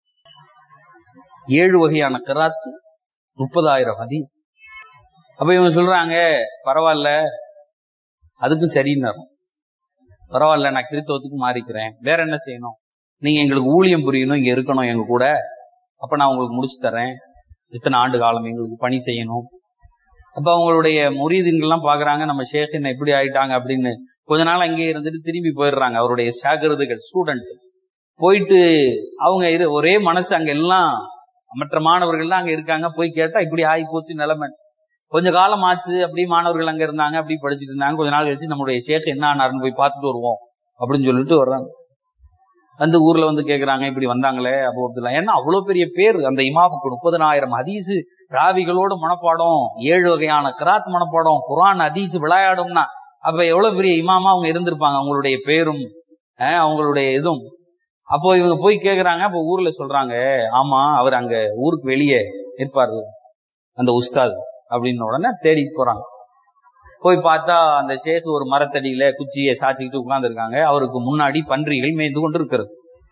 ஏழு வகையான கிராத், முப்பதாயிரம் ஹதீஸ். அப்ப இவங்க சொல்றாங்க, பரவாயில்ல, அதுக்கும் சரின்னு, பரவாயில்ல, நான் கிறித்தவத்துக்கு மாறிக்கிறேன், வேற என்ன செய்யணும், நீங்க எங்களுக்கு ஊழியம் புரியணும், இங்க இருக்கணும் எங்க கூட, அப்ப நான் உங்களுக்கு முடிச்சு தரேன், இத்தனை ஆண்டு காலம் எங்களுக்கு பணி செய்யணும். அப்ப அவங்களுடைய முரீதின்கள்லாம் பாக்குறாங்க, நம்ம ஷேக் என்ன எப்படி ஆயிட்டாங்க அப்படின்னு. கொஞ்ச நாள் அங்கே இருந்துட்டு திரும்பி போயிடுறாங்க. அவருடைய சாகிரதுகள், ஸ்டூடெண்ட் போயிட்டு அவங்க இது ஒரே மனசு, அங்க எல்லாம் மற்ற மாணவர்கள்லாம் அங்க இருக்காங்க. போய் கேட்டா இப்படி ஆகி போச்சு நிலைமை. கொஞ்ச காலம் ஆச்சு, அப்படி மாணவர்கள் அங்க இருந்தாங்க, அப்படி படிச்சுட்டு இருந்தாங்க. கொஞ்ச நாள் கழிச்சு நம்மளுடைய ஷேக் என்ன ஆனாருன்னு போய் பார்த்துட்டு வருவோம் அப்படின்னு சொல்லிட்டு வர்றாங்க. அந்த ஊர்ல வந்து கேக்குறாங்க, இப்படி வந்தாங்களே அபூ அப்துல்லா. ஏன்னா அவ்வளவு பெரிய பேர் அந்த இமாமுக்கு. முப்பதனாயிரம் ஹதீஸ் ராவிகளோட மனப்பாடம், ஏழு வகையான கிராத் மனப்பாடம், குர்ஆன் ஹதீஸ் விளையாடும்னா அப்ப எவ்வளவு பெரிய இமாமா அவங்க இருந்திருப்பாங்க, அவங்களுடைய பேரும் அவங்களுடைய இதுவும். அப்போ இவங்க போய் கேக்குறாங்க. அப்போ ஊர்ல சொல்றாங்க, ஆமா அவர் அங்க ஊருக்கு வெளியே இருப்பாரு அந்த உஸ்தாத் அப்படின்னு. உடனே தேடி போறாங்க. போய் பார்த்தா அந்த ஷேக் ஒரு மரத்தடியில குச்சியை சாச்சிக்கிட்டு உட்கார்ந்து இருக்காங்க. அவருக்கு முன்னாடி பன்றிகள் மேய்ந்து கொண்டு இருக்கிறது.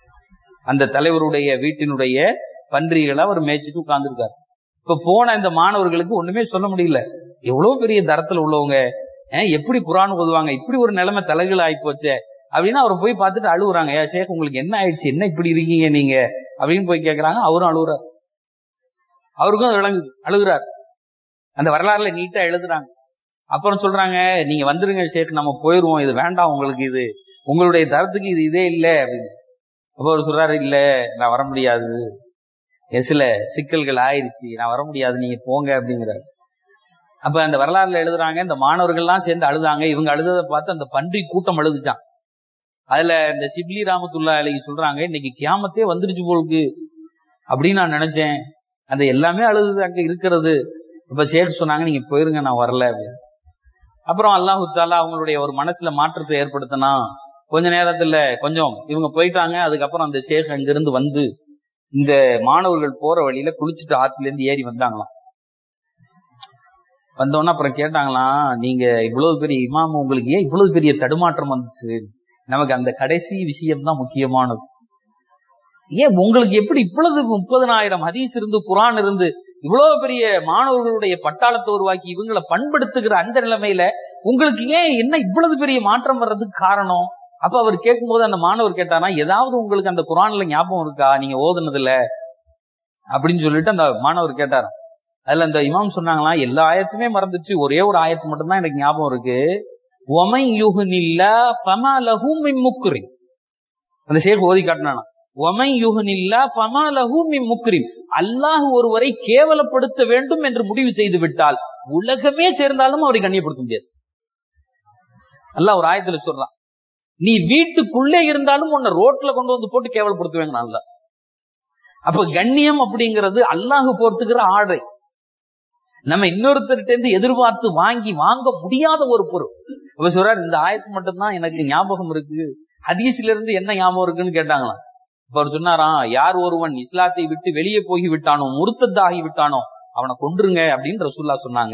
அந்த தலைவருடைய வீட்டினுடைய பன்றிகளை அவர் மேய்ச்சிட்டு உட்கார்ந்து இருக்காரு. இப்ப போன இந்த மாணவர்களுக்கு ஒண்ணுமே சொல்ல முடியல. எவ்வளவு பெரிய தரத்துல உள்ளவங்க, எப்படி குர்ஆன் ஓதுவாங்க, இப்படி ஒரு நிலைமை தலைகள் ஆகி போச்சே அப்படின்னு அவர் போய் பார்த்துட்டு அழுகுறாங்க. ஏ ஷேக், உங்களுக்கு என்ன ஆயிடுச்சு, என்ன இப்படி இருக்கீங்க நீங்க அப்படின்னு போய் கேட்கறாங்க. அவரும் அழுகுறாரு. அவருக்கும் அது விளங்குது, அழுகுறாரு. அந்த வரலாறுல நீட்டா எழுதுறாங்க. அப்புறம் சொல்றாங்க, நீங்க வந்துருங்க ஷேக், நம்ம போயிருவோம், இது வேண்டாம் உங்களுக்கு, இது உங்களுடைய தரத்துக்கு இது இதே இல்லை அப்படின்னு. அப்ப அவர் சொல்றாரு, இல்ல நான் வர முடியாது, சில சிக்கல்கள் ஆயிடுச்சு, நான் வர முடியாது, நீங்க போங்க அப்படிங்கிறாரு. அப்ப அந்த வரலாறுல எழுதுறாங்க, இந்த மாணவர்கள்லாம் சேர்ந்து அழுதாங்க. இவங்க அழுததை பார்த்து அந்த பன்றி கூட்டம் அழுதுச்சான். அதுல இந்த ஷிப்லி ரஹ்மத்துல்லாஹி அலைஹி சொல்றாங்க, இன்னைக்கு கியாமத்தே வந்துருச்சு போலுக்கு அப்படின்னு நான் நினைச்சேன். அந்த எல்லாமே அழுது அங்க இருக்கிறது. இப்ப ஷேக் சொன்னாங்க, நீங்க போயிருங்க, நான் வரல அப்படின்னு. அப்புறம் அல்லாஹு தஆலா அவங்களுடைய ஒரு மனசுல மாற்றத்தை ஏற்படுத்தினா. கொஞ்ச நேரத்துல கொஞ்சம் இவங்க போயிட்டாங்க. அதுக்கப்புறம் அந்த ஷேக் அங்கிருந்து வந்து இந்த மாணவர்கள் போற வழியில குளிச்சுட்டு ஆத்துல இருந்து ஏறி வந்தாங்களாம். வந்தோன்னா அப்புறம் கேட்டாங்களாம், நீங்க இவ்வளவு பெரிய இமாம், உங்களுக்கு ஏன் இவ்வளவு பெரிய தடுமாற்றம் வந்துச்சு? நமக்கு அந்த கடைசி விஷயம் தான் முக்கியமானது. ஏன் உங்களுக்கு எப்படி இவ்வளவு முப்பதனாயிரம் ஹதீஸ் இருந்து, குர்ஆன் இருந்து, இவ்வளவு பெரிய மாணவர்களுடைய பட்டாளத்தை உருவாக்கி இவங்களை பண்படுத்துகிற அந்த நிலைமையில உங்களுக்கு ஏன் என்ன இவ்வளவு பெரிய மாற்றம் வர்றதுக்கு காரணம்? அப்ப அவர் கேட்கும் போது அந்த மாணவர் கேட்டானா, ஏதாவது உங்களுக்கு அந்த குர்ஆன்ல ஞாபகம் இருக்கா நீங்க ஓதுனதுல அப்படின்னு சொல்லிட்டு அந்த மாணவர் கேட்டாராம். அதுல அந்த இமாம் சொன்னாங்களா, எல்லா ஆயத்துமே மறந்துச்சு, ஒரே ஒரு ஆயத்து மட்டும்தான் எனக்கு ஞாபகம் இருக்கு. ஒமை யுஹ்னில்லா ஃபமா லஹு மின் முக்ரிம். அந்த ஷேக் ஓதி காட்டினானா, ஒமை யுஹ்னில்லா ஃபமா லஹு மின் முக்ரிம். அல்லாஹ் ஒருவரை கேவலப்படுத்த வேண்டும் என்று முடிவு செய்து விட்டால் உலகமே சேர்ந்தாலும் அவரை கண்ணியப்படுத்த முடியாது. அல்லாஹ் ஒரு ஆயத்துல சொல்றான், நீ வீட்டுக்குள்ளே இருந்தாலும் உன்னை ரோட்ல கொண்டு வந்து போட்டு கேவலப்படுத்துவேங்க. நல்லா அப்ப கண்ணியம் அப்படிங்கிறது அல்லாஹ் போர்த்துக்கிற ஆடை. நம்ம இன்னொருத்தர்கிட்ட இருந்து எதிர்பார்த்து வாங்கி வாங்க முடியாத ஒரு பொருள். அப்ப சொல்றாரு, இந்த ஆயத்து மட்டும்தான் எனக்கு ஞாபகம் இருக்கு, ஹதீஸ்ல இருந்து என்ன ஞாபகம் இருக்குன்னு கேட்டாங்களாம். இப்ப அவர் சொன்னாராம், யார் ஒருவன் இஸ்லாத்தை விட்டு வெளியே போய் விட்டானோ, முர்த்தத்தாகி விட்டானோ, அவனை கொன்றுங்க அப்படின்னு ரசூல்லா சொன்னாங்க.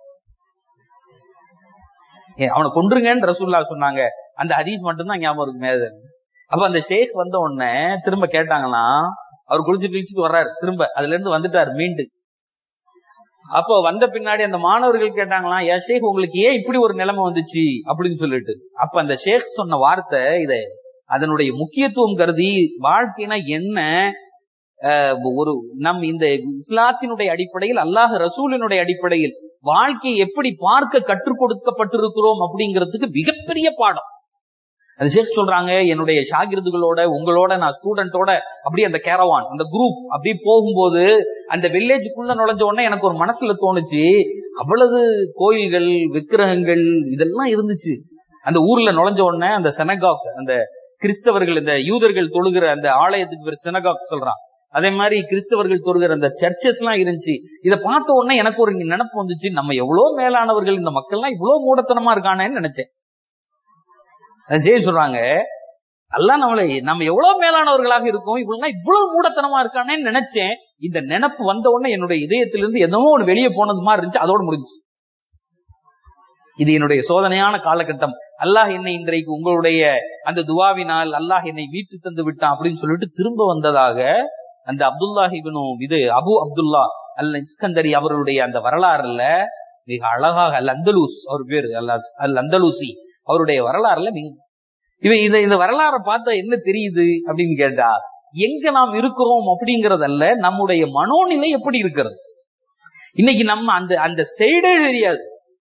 அவனை கொன்றுங்கன்னு ரசூல்லா சொன்னாங்க. அந்த ஹதீஸ் மட்டும்தான் ஞாபகம் இருக்கு. அப்ப அந்த ஷேக் வந்த உடனே திரும்ப கேட்டாங்களாம். அவர் குளிச்சு கிழிச்சிட்டு வர்றாரு, திரும்ப அதுல இருந்து வந்துட்டாரு மீண்டு. அப்போ வந்த பின்னாடி அந்த மாணவர்கள் கேட்டாங்களாம், ஏ ஷேக், உங்களுக்கு ஏன் இப்படி ஒரு நிலைமை வந்துச்சு அப்படின்னு சொல்லிட்டு. அப்ப அந்த ஷேக் சொன்ன வார்த்தை இதை அதனுடைய முக்கியத்துவம் கருதி, வாழ்க்கைனா என்ன, ஒரு நம் இந்த இஸ்லாத்தினுடைய அடிப்படையில், அல்லாஹ் ரசூலினுடைய அடிப்படையில் வாழ்க்கையை எப்படி பார்க்க கற்றுக் கொடுக்கப்பட்டிருக்கிறோம் அப்படிங்கிறதுக்கு மிகப்பெரிய பாடம். அந்த ஷேக் சொல்றாங்க, என்னுடைய ஷாகிர்துகளோட, உங்களோட, நான் ஸ்டூடெண்டோட அப்படியே அந்த கேரவான், அந்த குரூப் அப்படியே போகும்போது அந்த வில்லேஜுக்குள்ள நுழைஞ்ச உடனே எனக்கு ஒரு மனசுல தோணுச்சு, அவ்வளவு கோயில்கள், விக்கிரகங்கள் இதெல்லாம் இருந்துச்சு. அந்த ஊர்ல நுழைஞ்ச உடனே அந்த செனகாக், அந்த கிறிஸ்தவர்கள், இந்த யூதர்கள் தொழுகிற அந்த ஆலயத்துக்கு பேர் செனகாக் சொல்றான். அதே மாதிரி கிறிஸ்தவர்கள் தொழுகிற அந்த சர்ச்சஸ் எல்லாம் இருந்துச்சு. இதை பார்த்த உடனே எனக்கு ஒரு நினைப்பு வந்துச்சு, நம்ம எவ்வளவு மேலானவர்கள், இந்த மக்கள் எல்லாம் இவ்வளவு மூடத்தனமா இருக்கானேன்னு நினைச்சேன். செய்ய சொல்றாங்க, அல்லாஹ் நம்மளை நம்ம எவ்வளவு மேலானவர்களாக இருக்கோம், இவ்வளவு இவ்வளவு மூடத்தனமா இருக்கானேன்னு நினைச்சேன். இந்த நினைப்பு வந்த உடனே என்னுடைய இதயத்திலிருந்து எதோ ஒன்று வெளியே போனது மாதிரி இருந்துச்சு. அதோடு முடிஞ்சு. இது என்னுடைய சோதனையான காலகட்டம். அல்லாஹ் என்னை இன்றைக்கு உங்களுடைய அந்த துவாவினால் அல்லாஹ் என்னை மீட்டு தந்து விட்டான் அப்படின்னு சொல்லிட்டு திரும்ப வந்ததாக அந்த அப்துல்லாஹ் இப்னு இது அபு அப்துல்லா அல் இஸ்கந்தரி அவர்களுடைய அந்த வரலாறுல மிக அழகாக அல் அந்தலூஸ் அவர் பேரு அல் அந்தலூசி அவருடைய வரலாறுல மிக இவ இந்த இந்த வரலாறை பார்த்தா என்ன தெரியுது அப்படின்னு கேட்டா, எங்க நாம் இருக்கிறோம் அப்படிங்கறதல்ல, நம்முடைய மனோநிலை எப்படி இருக்கிறது. இன்னைக்கு நம்ம அந்த அந்த சைடே தெரியாது.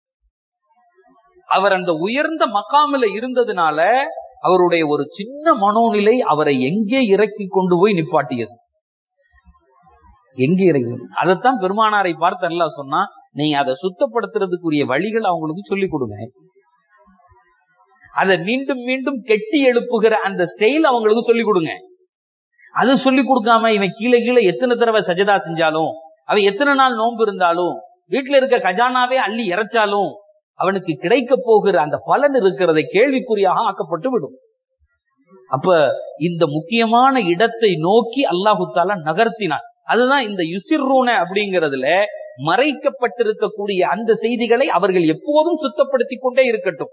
அவர் அந்த உயர்ந்த மகாமில இருந்ததுனால அவருடைய ஒரு சின்ன மனோநிலை அவரை எங்கே இறக்கி கொண்டு போய் நிப்பாட்டியது. எங்கே இறக்கி, அதைத்தான் பெருமானாரை பார்த்து அல்லாஹ் சொன்னா, நீங்க அதை சுத்தப்படுத்துறதுக்குரிய வழிகள் அவங்களுக்கு சொல்லிக் கொடுங்க. அதை மீண்டும் மீண்டும் கெட்டி எழுப்புகிற அந்த ஸ்டைல் அவங்களுக்கு சொல்லிக் கொடுங்க. அது சொல்லிக் கொடுக்காம இவன் கீழே கீழே எத்தனை தடவை சஜதா செஞ்சாலும், அவன் எத்தனை நாள் நோன்பு இருந்தாலும், வீட்டுல இருக்க கஜானாவே அள்ளி இறைச்சாலும் அவனுக்கு கிடைக்க போகிற அந்த பலன் இருக்கிறதை கேள்விக்குறியாக ஆக்கப்பட்டு விடும். அப்ப இந்த முக்கியமான இடத்தை நோக்கி அல்லாஹு தஆலா நகர்த்தினான். அதுதான் இந்த யுசிர்ரூன அப்படிங்கிறதுல மறைக்கப்பட்டிருக்கக்கூடிய அந்த செய்திகளை அவர்கள் எப்போதும் சுத்தப்படுத்திக் கொண்டே இருக்கட்டும்.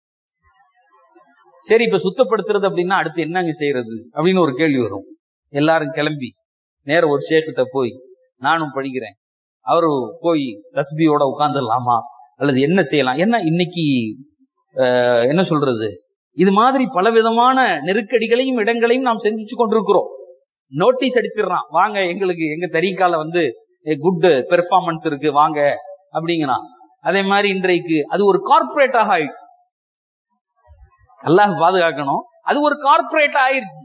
சரி, இப்ப சுத்தப்படுத்துறது அப்படின்னா அடுத்து என்னங்க செய்யறது அப்படின்னு ஒரு கேள்வி வரும். எல்லாரும் கிளம்பி நேர ஒரு ஷேக்கிட்ட போய், நானும் படிக்கிறேன், அவரு போய் தஸ்பியோட உட்கார்ந்துடலாமா அல்லது என்ன செய்யலாம்? என்ன இன்னைக்கு என்ன சொல்றது, இது மாதிரி பலவிதமான நெருக்கடிகளையும் இடங்களையும் நாம் செஞ்சு கொண்டிருக்கிறோம். நோட்டீஸ் அடிச்சிடறான், வாங்க எங்களுக்கு எங்க தரீக்கால வந்து குட் பெர்ஃபார்மன்ஸ் இருக்கு வாங்க அப்படிங்கிறான். அதே மாதிரி இன்றைக்கு அது ஒரு கார்பரேட்டாக ஆயிடுச்சு. அல்லாஹ் பாதுகாக்கணும், அது ஒரு கார்பரேட் ஆயிடுச்சு.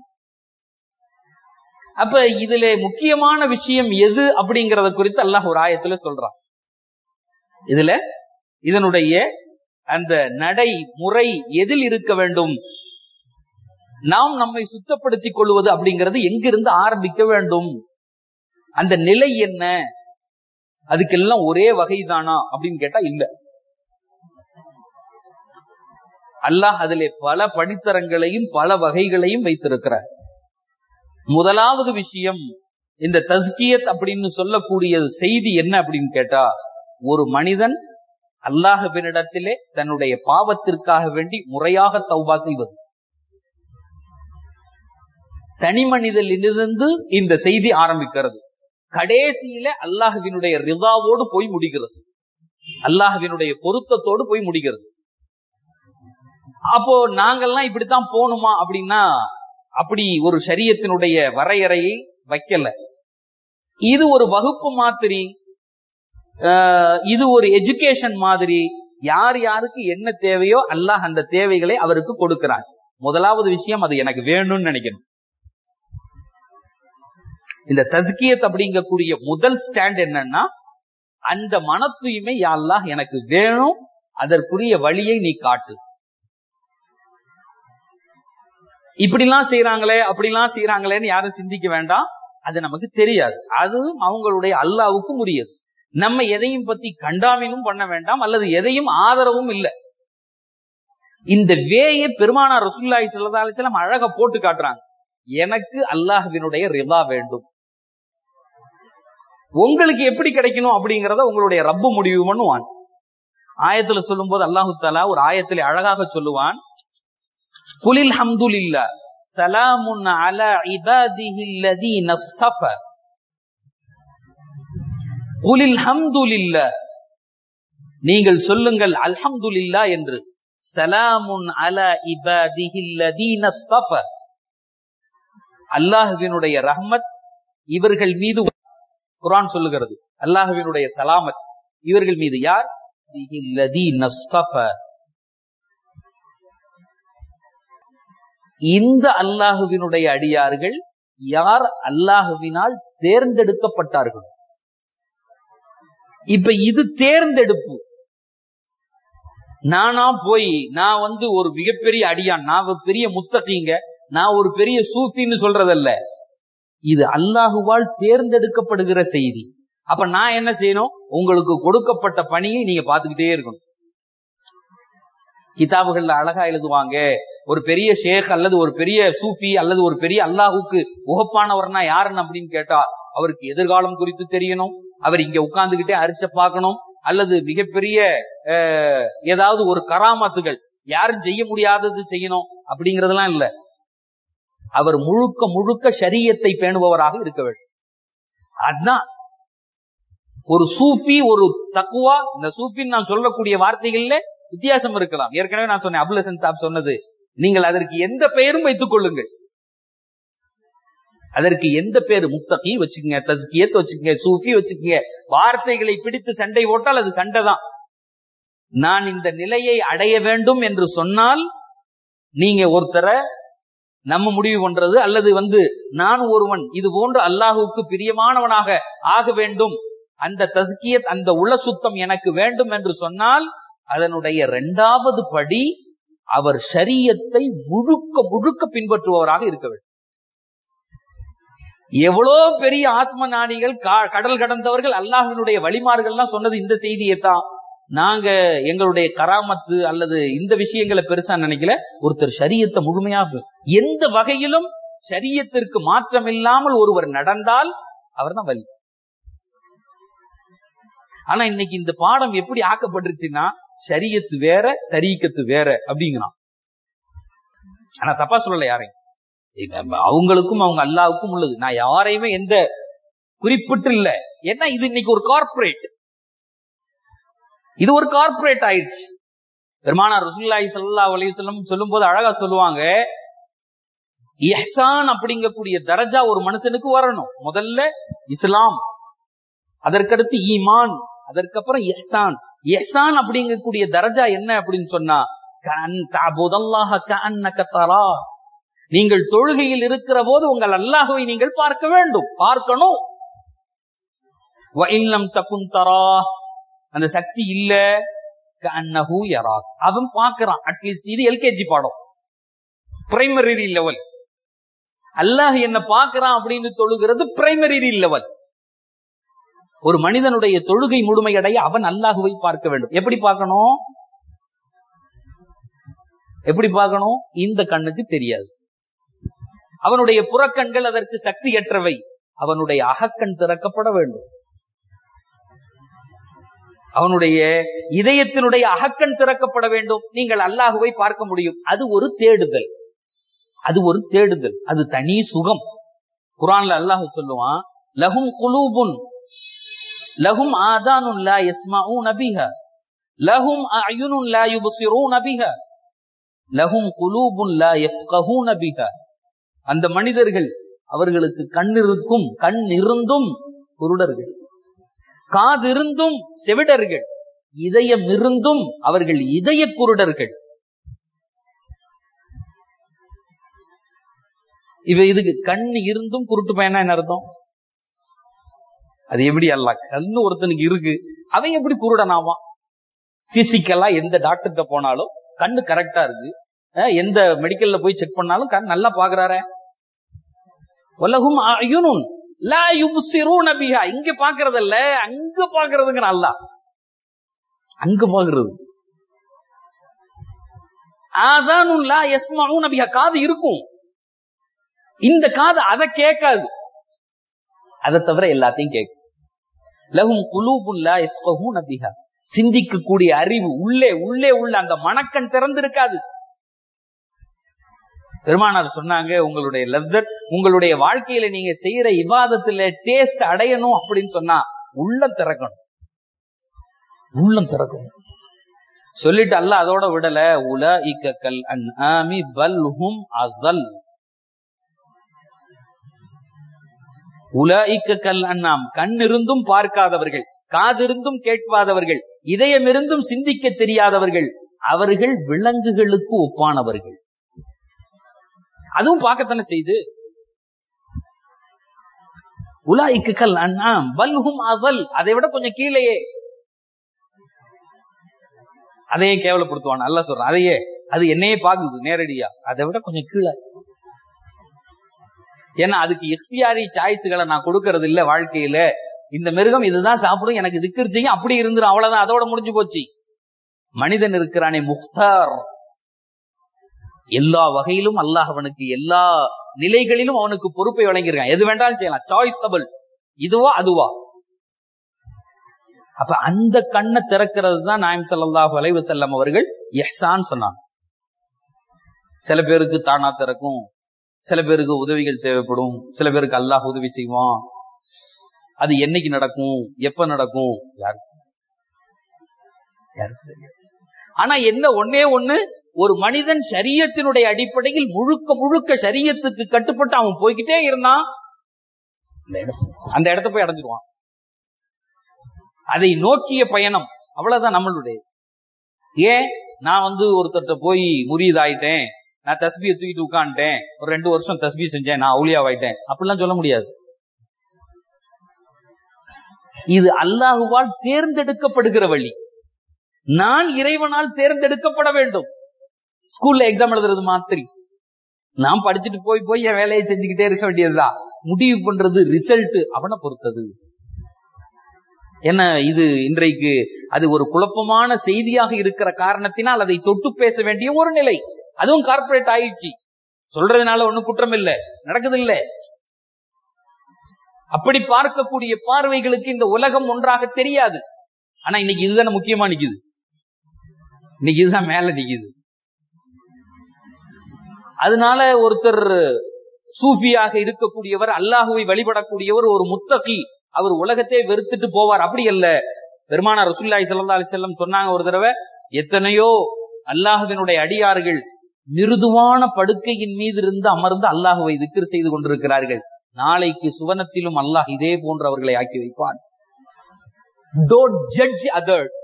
அப்ப இதுல முக்கியமான விஷயம் எது அப்படிங்கறத குறித்து அல்லாஹ் ஒரு ஆயத்துல சொல்றான். இதுல இதனுடைய அந்த நடை முறை எதில் இருக்க வேண்டும், நாம் நம்மை சுத்தப்படுத்திக் கொள்வது அப்படிங்கிறது எங்கிருந்து ஆரம்பிக்க வேண்டும், அந்த நிலை என்ன, அதுக்கெல்லாம் ஒரே வகைதானா அப்படின்னு கேட்டா இல்ல. அல்லாஹ் அதிலே பல படித்தரங்களையும் பல வகைகளையும் வைத்திருக்கிறார். முதலாவது விஷயம், இந்த தஸ்கியத் அப்படின்னு சொல்லக்கூடிய செய்தி என்ன அப்படின்னு கேட்டா, ஒரு மனிதன் அல்லாஹ்வினிடத்திலே தன்னுடைய பாவத்திற்காக வேண்டி முறையாக தௌபா செய்வது. தனி மனிதனிலிருந்து இந்த செய்தி ஆரம்பிக்கிறது, கடைசியில அல்லாஹ்வினுடைய ரிதாவோடு போய் முடிகிறது, அல்லாஹ்வினுடைய பொருத்தத்தோடு போய் முடிகிறது. அப்போ நாங்கள்லாம் இப்படித்தான் போகணுமா அப்படின்னா அப்படி ஒரு ஷரியத்தினுடைய வரையறையை வைக்கல. இது ஒரு வகுப்பு மாதிரி, இது ஒரு எஜுகேஷன் மாதிரி, யார் யாருக்கு என்ன தேவையோ அல்லாஹ் அந்த தேவைகளை அவருக்கு கொடுக்கிறான். முதலாவது விஷயம், அது எனக்கு வேணும்னு நினைக்கணும். இந்த தஸ்கியத் அப்படிங்கக்கூடிய முதல் ஸ்டாண்ட் என்னன்னா, அந்த மன தூய்மை யா அல்லாஹ் எனக்கு வேணும், அதற்குரிய வழியை நீ காட்டு. இப்படிலாம் செய்யறாங்களே அப்படிலாம் செய்யறாங்களேன்னு யாரும் சிந்திக்க வேண்டாம், அது நமக்கு தெரியாது, அது அவங்களுடைய அல்லாஹ்வுக்கும் உரியது. நம்ம எதையும் பத்தி கண்டாமினும் பண்ண வேண்டாம், அல்லது எதையும் ஆதரவும் இல்லை. இந்த வேயை பெருமானார் ரசூலுல்லாஹி ஸல்லல்லாஹு அலைஹி வஸல்லம் அழகா போட்டு காட்டுறாங்க. எனக்கு அல்லாஹ்வினுடைய ரிதா வேண்டும், உங்களுக்கு எப்படி கிடைக்கணும் அப்படிங்கறத உங்களுடைய ரப்பு முடிவு பண்ணுவான். ஆயத்துல சொல்லும் போது அல்லாஹு தஆலா ஒரு ஆயத்திலே அழகாக சொல்லுவான், குலில் ஹம்துலில்லாஹ் ஸலாமுன் அலா இபாதிஹில்லதீன இஸ்தஃபா. குலில் ஹம்துலில்லாஹ், நீங்கள் சொல்லுங்கள் அல்ஹம்துலில்லாஹ் என்று. ஸலாமுன் அலா இபாதிஹில்லதீன இஸ்தஃபா, அல்லாஹ்வினுடைய ரஹ்மத் இவர்கள் மீது, குர்ஆன் சொல்லுகிறது அல்லாஹ்வினுடைய சலாமத் இவர்கள் மீது. யார்? இல்லதீன இஸ்தஃபா, இந்த அல்லாஹுவினுடைய அடியார்கள் யார் அல்லாஹுவினால் தேர்ந்தெடுக்கப்பட்டார்கள். இப்ப இது தேர்ந்தெடுப்பு. நானா போய் நான் வந்து ஒரு மிகப்பெரிய அடியான், நான் ஒரு பெரிய முத்தகீங்க, நான் ஒரு பெரிய சூஃபின்னு சொல்றதல்ல. இது அல்லாஹுவால் தேர்ந்தெடுக்கப்படுகிற செய்தி. அப்ப நான் என்ன செய்யணும்? உங்களுக்கு கொடுக்கப்பட்ட பணியை நீங்க பாத்துக்கிட்டே இருக்கணும். கிதாபுகள்ல அழகா எழுதுவாங்க, ஒரு பெரிய ஷேக் அல்லது ஒரு பெரிய சூஃபி அல்லது ஒரு பெரிய அல்லாஹுக்கு உகப்பானவர்னா யாருன்னு அப்படின்னு கேட்டா, அவருக்கு எதிர்காலம் குறித்து தெரியணும், அவர் இங்க உட்கார்ந்துகிட்டே அரிச பார்க்கணும், அல்லது மிகப்பெரிய ஏதாவது ஒரு கராமத்துகள் யாரும் செய்ய முடியாதது செய்யணும் அப்படிங்கறதெல்லாம் இல்ல. அவர் முழுக்க முழுக்க ஷரியத்தை பேணுபவராக இருக்க வேண்டும். அதுதான் ஒரு சூஃபி, ஒரு தக்குவா. இந்த சூஃபின்னு நான் சொல்லக்கூடிய வார்த்தைகள்ல வித்தியாசம் இருக்கலாம். ஏற்கனவே நான் சொன்னேன், அபுல் ஹசன் சாப் சொன்னது, நீங்கள் அதற்கு எந்த பெயரும் வைத்துக் கொள்ளுங்கள், அதற்கு எந்த பேரு, முத்தகி வச்சுக்கங்க, தஸ்கியத் வச்சுக்கங்க, சூஃபி வச்சுக்கங்க, வார்த்தைகளை பிடித்து சண்டை போட்டால் அது சண்டை தான். நான் இந்த நிலையை அடைய வேண்டும் என்று சொன்னால் நீங்க ஒருத்தரை நம்ம முடிவு பண்றது, அல்லது வந்து நான் ஒருவன் இது போன்று அல்லாஹுக்கு பிரியமானவனாக ஆக வேண்டும், அந்த தஸ்கியத் அந்த உள சுத்தம் எனக்கு வேண்டும் என்று சொன்னால் அதனுடைய இரண்டாவது படி அவர் ஷரியத்தை முழுக்க முழுக்க பின்பற்றுபவராக இருக்க வேண்டும். எவ்வளோ பெரிய ஆத்ம ஞானிகள், கடல் கடந்தவர்கள், அல்லாஹ்வினுடைய வழிமார்கள்லாம் சொன்னது இந்த செய்தியை தான். நாங்க எங்களுடைய கராமத்து அல்லது இந்த விஷயங்களை பெருசா நினைக்கல, ஒருத்தர் ஷரியத்தை முழுமையாக எந்த வகையிலும் ஷரியத்திற்கு மாற்றம் இல்லாமல் ஒருவர் நடந்தால் அவர் தான் வலி. ஆனா இன்னைக்கு இந்த பாடம் எப்படி ஆக்கப்பட்டுருச்சுன்னா, ஷரியத்து வேற தரீக்கத்து வேற அப்படிங்கிறான். ஆனா தப்பா சொல்லல யாரையும், அவங்களுக்கும் அவங்க அல்லாவுக்கும் உள்ளது. நான் யாரையுமே எந்த குறிப்பிட்டு இல்ல. ஏன்னா இது இன்னைக்கு ஒரு கார்பரேட், இது ஒரு கார்பரேட் ஆயிடுச்சு. பெருமானார் ரசூலுல்லாஹி ஸல்லல்லாஹு அலைஹி வஸல்லம் சொல்லும் போது அழகா சொல்லுவாங்க, இஹ்சான் அப்படிங்கக்கூடிய தரஜா ஒரு மனுஷனுக்கு வரணும். முதல்ல இஸ்லாம், அதற்கடுத்து ஈமான், அதற்கப்புறம் இஹ்சான். இஹ்சான் அப்படிங்கக்கூடிய தரஜா என்ன அப்படின்னு சொன்னா, நீங்கள் தொழுகையில் இருக்கிற போது உங்கள் அல்லாஹ்வை நீங்கள் பார்க்க வேண்டும், பார்க்கணும். அந்த சக்தி இல்ல, அவன் பார்க்கிறான். அட்லீஸ்ட் இது எல்கேஜி பாடம், பிரைமரி லெவல். அல்லாஹ் என்ன பார்க்கிறான் அப்படின்னு தொழுகிறது பிரைமரி லெவல். ஒரு மனிதனுடைய தொழுகை முழுமையடைய அவன் அல்லாஹுவை பார்க்க வேண்டும். எப்படி பார்க்கணும்? எப்படி பார்க்கணும்? இந்த கண்ணுக்கு தெரியாது, அவனுடைய புறக்கண்கள் அதற்கு சக்தியற்றவை. அவனுடைய அகக்கண் திறக்கப்பட வேண்டும், அவனுடைய இதயத்தினுடைய அகக்கண் திறக்கப்பட வேண்டும். நீங்கள் அல்லாஹுவை பார்க்க முடியும். அது ஒரு தேடுதல், அது ஒரு தேடுதல், அது தனி சுகம். குர்ஆன்ல அல்லாஹ் சொல்லுவான், லஹும் குலூபுன் லஹும் ஆதானுன் லா யஸ்மஊன பிஹா லஹும் அயுனுன் லா யுப்சிரூன பிஹா லஹும் குலூபுன் லா யஃப்கஹூன பிஹா. அந்த மனிதர்கள், அவர்களுக்கு கண் இருக்கும், கண் இருந்தும் குருடர்கள், காதிருந்தும் செவிடர்கள், இதயம் இருந்தும் அவர்கள் இதய குருடர்கள். இவ இதுக்கு கண் இருந்தும் குருட்டு பையனா என்ன அர்த்தம்? அது எப்படி? அல்லாஹ் கண்ணு ஒருத்தனுக்கு இருக்கு, அவன் எப்படி குருடனாவான்? பிசிக்கலா எந்த டாக்டர்கிட்ட போனாலும் கண்ணு கரெக்டா இருக்கு, எந்த மெடிக்கல்ல போய் செக் பண்ணாலும் கண் நல்லா பாக்குறாரு. வலஹும் அயுனுன் லா யுப்சிரூன பிஹா, இங்க பாக்குறதல்ல அங்க பாக்குறதுங்கிற அல்லாஹ், அங்க பாக்குறது. ஆதானுன் லா யஸ்மஊன பிஹா, காது இருக்கும், இந்த காது அதை கேட்காது, அதை தவிர எல்லாத்தையும் கேட்கும். லஹும் குலூபுன் லா யஃப்கஹூன பிஹா, சிந்திக்கக்கூடிய அறிவு உள்ளே உள்ளே உள்ள அந்த மனக்கண் திறந்திருக்காது. பெருமானார் சொன்னாங்க, உங்களுடைய லஸ்ஸத், உங்களுடைய வாழ்க்கையில நீங்க செய்யற இபாதத்துல டேஸ்ட் அடையணும் அப்படின்னு சொன்னா உள்ளம் திறக்கணும், உள்ளம் திறக்கணும். சொல்லிட்டு அல்லாஹ் அதோட விடல, உலாஇக கல் அன்ஆமி பல் ஹும் அஸல். உலாஇக கல் அன்ஆம், கண் இருந்தும் பார்க்காதவர்கள், காதிருந்தும் கேட்காதவர்கள், இதயம் இருந்தும் சிந்திக்க தெரியாதவர்கள், அவர்கள் விலங்குகளுக்கு ஒப்பானவர்கள். அதுவும் பார்க்கத்தானே செய்து. உலாஇக கல் அன்ஆம் பல் ஹும் அஸல், அதை விட கொஞ்சம் கீழேயே. அதையே கேவலப்படுத்துவான் அல்லாஹ் சொல்றான், அதையே அது என்னையே பாக்குது நேரடியா, அதை விட கொஞ்சம் கீழே. ஏன்னா அதுக்கு இஃப்தியாரி சாய்ஸ்களை நான் கொடுக்கறது இல்ல வாழ்க்கையில. இந்த மிருகம் இதுதான் சாப்பிடும், எனக்கு திக்ர் செய்யும், அப்படி இருந்துரும், அவ்வளவுதான், அதோட முடிஞ்சு போச்சு. மனிதன் இருக்கிறானே முக்தார், எல்லா வகையிலும் அல்லாஹ் அவனுக்கு எல்லா நிலைகளிலும் அவனுக்கு பொறுப்பை வழங்கியிருக்கான். எது வேண்டாலும் செய்யலாம், சாய்ஸபிள், இதுவா அதுவா. அப்ப அந்த கண்ணை திறக்கிறது தான் நாயகம் ஸல்லல்லாஹு அலைஹி வஸல்லம் அவர்கள் இஹ்சான் சொன்னாங்க. சில பேருக்கு தானா திறக்கும், சில பேருக்கு உதவிகள் தேவைப்படும், சில பேருக்கு அல்லாஹ் உதவி செய்வான். அது என்னைக்கு நடக்கும், எப்ப நடக்கும், யாருக்கு யாருக்கு தெரியாது. ஆனா என்ன ஒன்னே ஒண்ணு, ஒரு மனிதன் ஷரியத்தினுடைய அடிப்படையில் முழுக்க முழுக்க ஷரியத்துக்கு கட்டுப்பட்டு அவன் போய்கிட்டே இருந்தான், அந்த இடத்த போய் அடைஞ்சிருவான். அதை நோக்கிய பயணம், அவ்வளவுதான் நம்மளுடைய. ஏன் நான் வந்து ஒருத்தர்கிட்ட போய் முரீதாயிட்டேன், நான் தஸ்பியை தூக்கிட்டு உட்காந்துட்டேன், ஒரு ரெண்டு வருஷம் தஸ்பி செஞ்சேன், நான் அவுலியாவாயிட்டேன், அப்படிலாம் சொல்ல முடியாது. இது அல்லாஹுவால் தேர்ந்தெடுக்கப்படுகிற வழி. நான் இறைவனால் தேர்ந்தெடுக்கப்பட வேண்டும். ஸ்கூல்ல எக்ஸாம் எழுதுறது மாதிரி நான் படிச்சுட்டு போய் போய் என் வேலையை செஞ்சுக்கிட்டே இருக்க வேண்டியதுதான். முடிவு பண்றது ரிசல்ட் அவனை பொறுத்தது. என்ன இது இன்றைக்கு அது ஒரு குழப்பமான செய்தியாக இருக்கிற காரணத்தினால் அதை தொட்டு பேச வேண்டிய ஒரு நிலை. அதுவும் கார்பரேட் ஆயிடுச்சு. சொல்றதுனால ஒண்ணும் குற்றம் இல்லை, நடக்குது இல்லை. அப்படி பார்க்கக்கூடிய பார்வைகளுக்கு இந்த உலகம் ஒன்றாக தெரியாது. ஆனா இன்னைக்கு இதுதானே முக்கியமா நிக்குது, இன்னைக்கு இதுதான் மேல நிக்குது. அதனால ஒருத்தர் சூஃபியாக இருக்கக்கூடியவர், அல்லாஹுவை வழிபடக்கூடியவர், ஒரு முத்தகி, அவர் உலகத்தை வெறுத்துட்டு போவார், அப்படி அல்ல. பெருமானார் ரசூலுல்லாஹி ஸல்லல்லாஹு அலைஹி வஸல்லம் சொன்னாங்க ஒரு தடவை, எத்தனையோ அல்லாஹ்வினுடைய அடியார்கள் மிருதுவான படுக்கையின் மீது இருந்து அமர்ந்து அல்லாஹுவை திக்ர் செய்து கொண்டிருக்கிறார்கள், நாளைக்கு சுவனத்திலும் அல்லாஹ் இதே போன்று அவர்களை ஆக்கி வைப்பான். Don't judge others.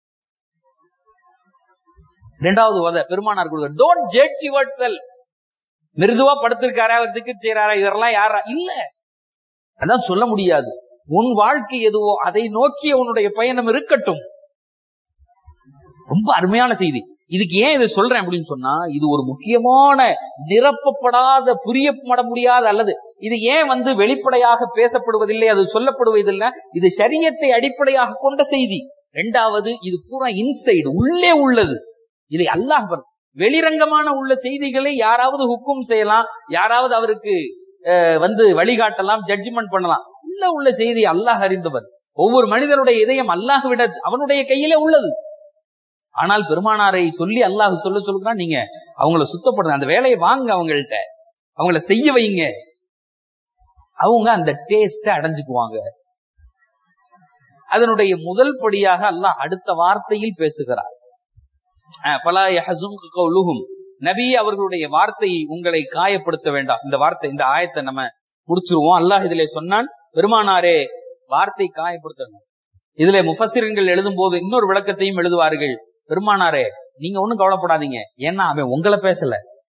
இரண்டாவது வத பெருமானார் கொடுக்க, Don't judge yourself. மிருதுவா படுத்திருக்காரா, அவர் திக்ர் செய்யறாரா, இதெல்லாம் யாரா இல்ல, அதான் சொல்ல முடியாது. உன் வாழ்க்கை எதுவோ அதை நோக்கிய உன்னுடைய பயணம் இருக்கட்டும். ரொம்ப அருமையான செய்தி. இதுக்கு ஏன் இதை சொல்றேன் அப்படின்னு சொன்னா, இது ஒரு முக்கியமான நிரப்பப்படாத, புரியப்பட முடியாத, அல்லது இது ஏன் வந்து வெளிப்படையாக பேசப்படுவதில்லை, அது சொல்லப்படுவதில்லை, இது ஷரியத்தை அடிப்படையாக கொண்ட செய்தி. இரண்டாவது, இது பூரா இன்சைடு, உள்ளே உள்ளது. இதை அல்லாஹ் வெளிரங்கமான உள்ள செய்திகளை யாராவது ஹுக்கும் செய்யலாம், யாராவது அவருக்கு வந்து வழிகாட்டலாம், ஜட்ஜ்மெண்ட் பண்ணலாம். உள்ள உள்ள செய்தி அல்லாஹ் அறிந்தவர். ஒவ்வொரு மனிதனுடைய இதயம் அல்லாஹ் விட அவனுடைய கையிலே உள்ளது. ஆனால் பெருமானாரை சொல்லி அல்லாஹ் சொல்ல சொல்லுறான், நீங்க அவங்கள சுத்தப்படுங்க, அந்த வேலையை வாங்க, அவங்கள்ட்ட அவங்கள செய்ய வைங்க, அவங்க அந்த டேஸ்ட அடைஞ்சுக்குவாங்க. அதனுடைய முதல் படியாக அல்லாஹ் அடுத்த வார்த்தையில் பேசுகிறார். பலா யஹ்ஸுன்க கௌலுஹும், நபி அவர்களுடைய வார்த்தை உங்களை காயப்படுத்த வேண்டாம். இந்த வார்த்தை, இந்த ஆயத்தை நம்ம முடிச்சிருவோம். அல்லாஹ் இதிலே சொன்னான், பெருமானாரே வார்த்தை காயப்படுத்த. இதுல முஃபஸ்ஸிரீன்கள் எழுதும் போது இன்னொரு விளக்கத்தையும் எழுதுவார்கள், பெருமானாரே நீங்க ஒண்ணும் கவலைப்படாதீங்க, ஏன்னா அவன் உங்களை பேசல,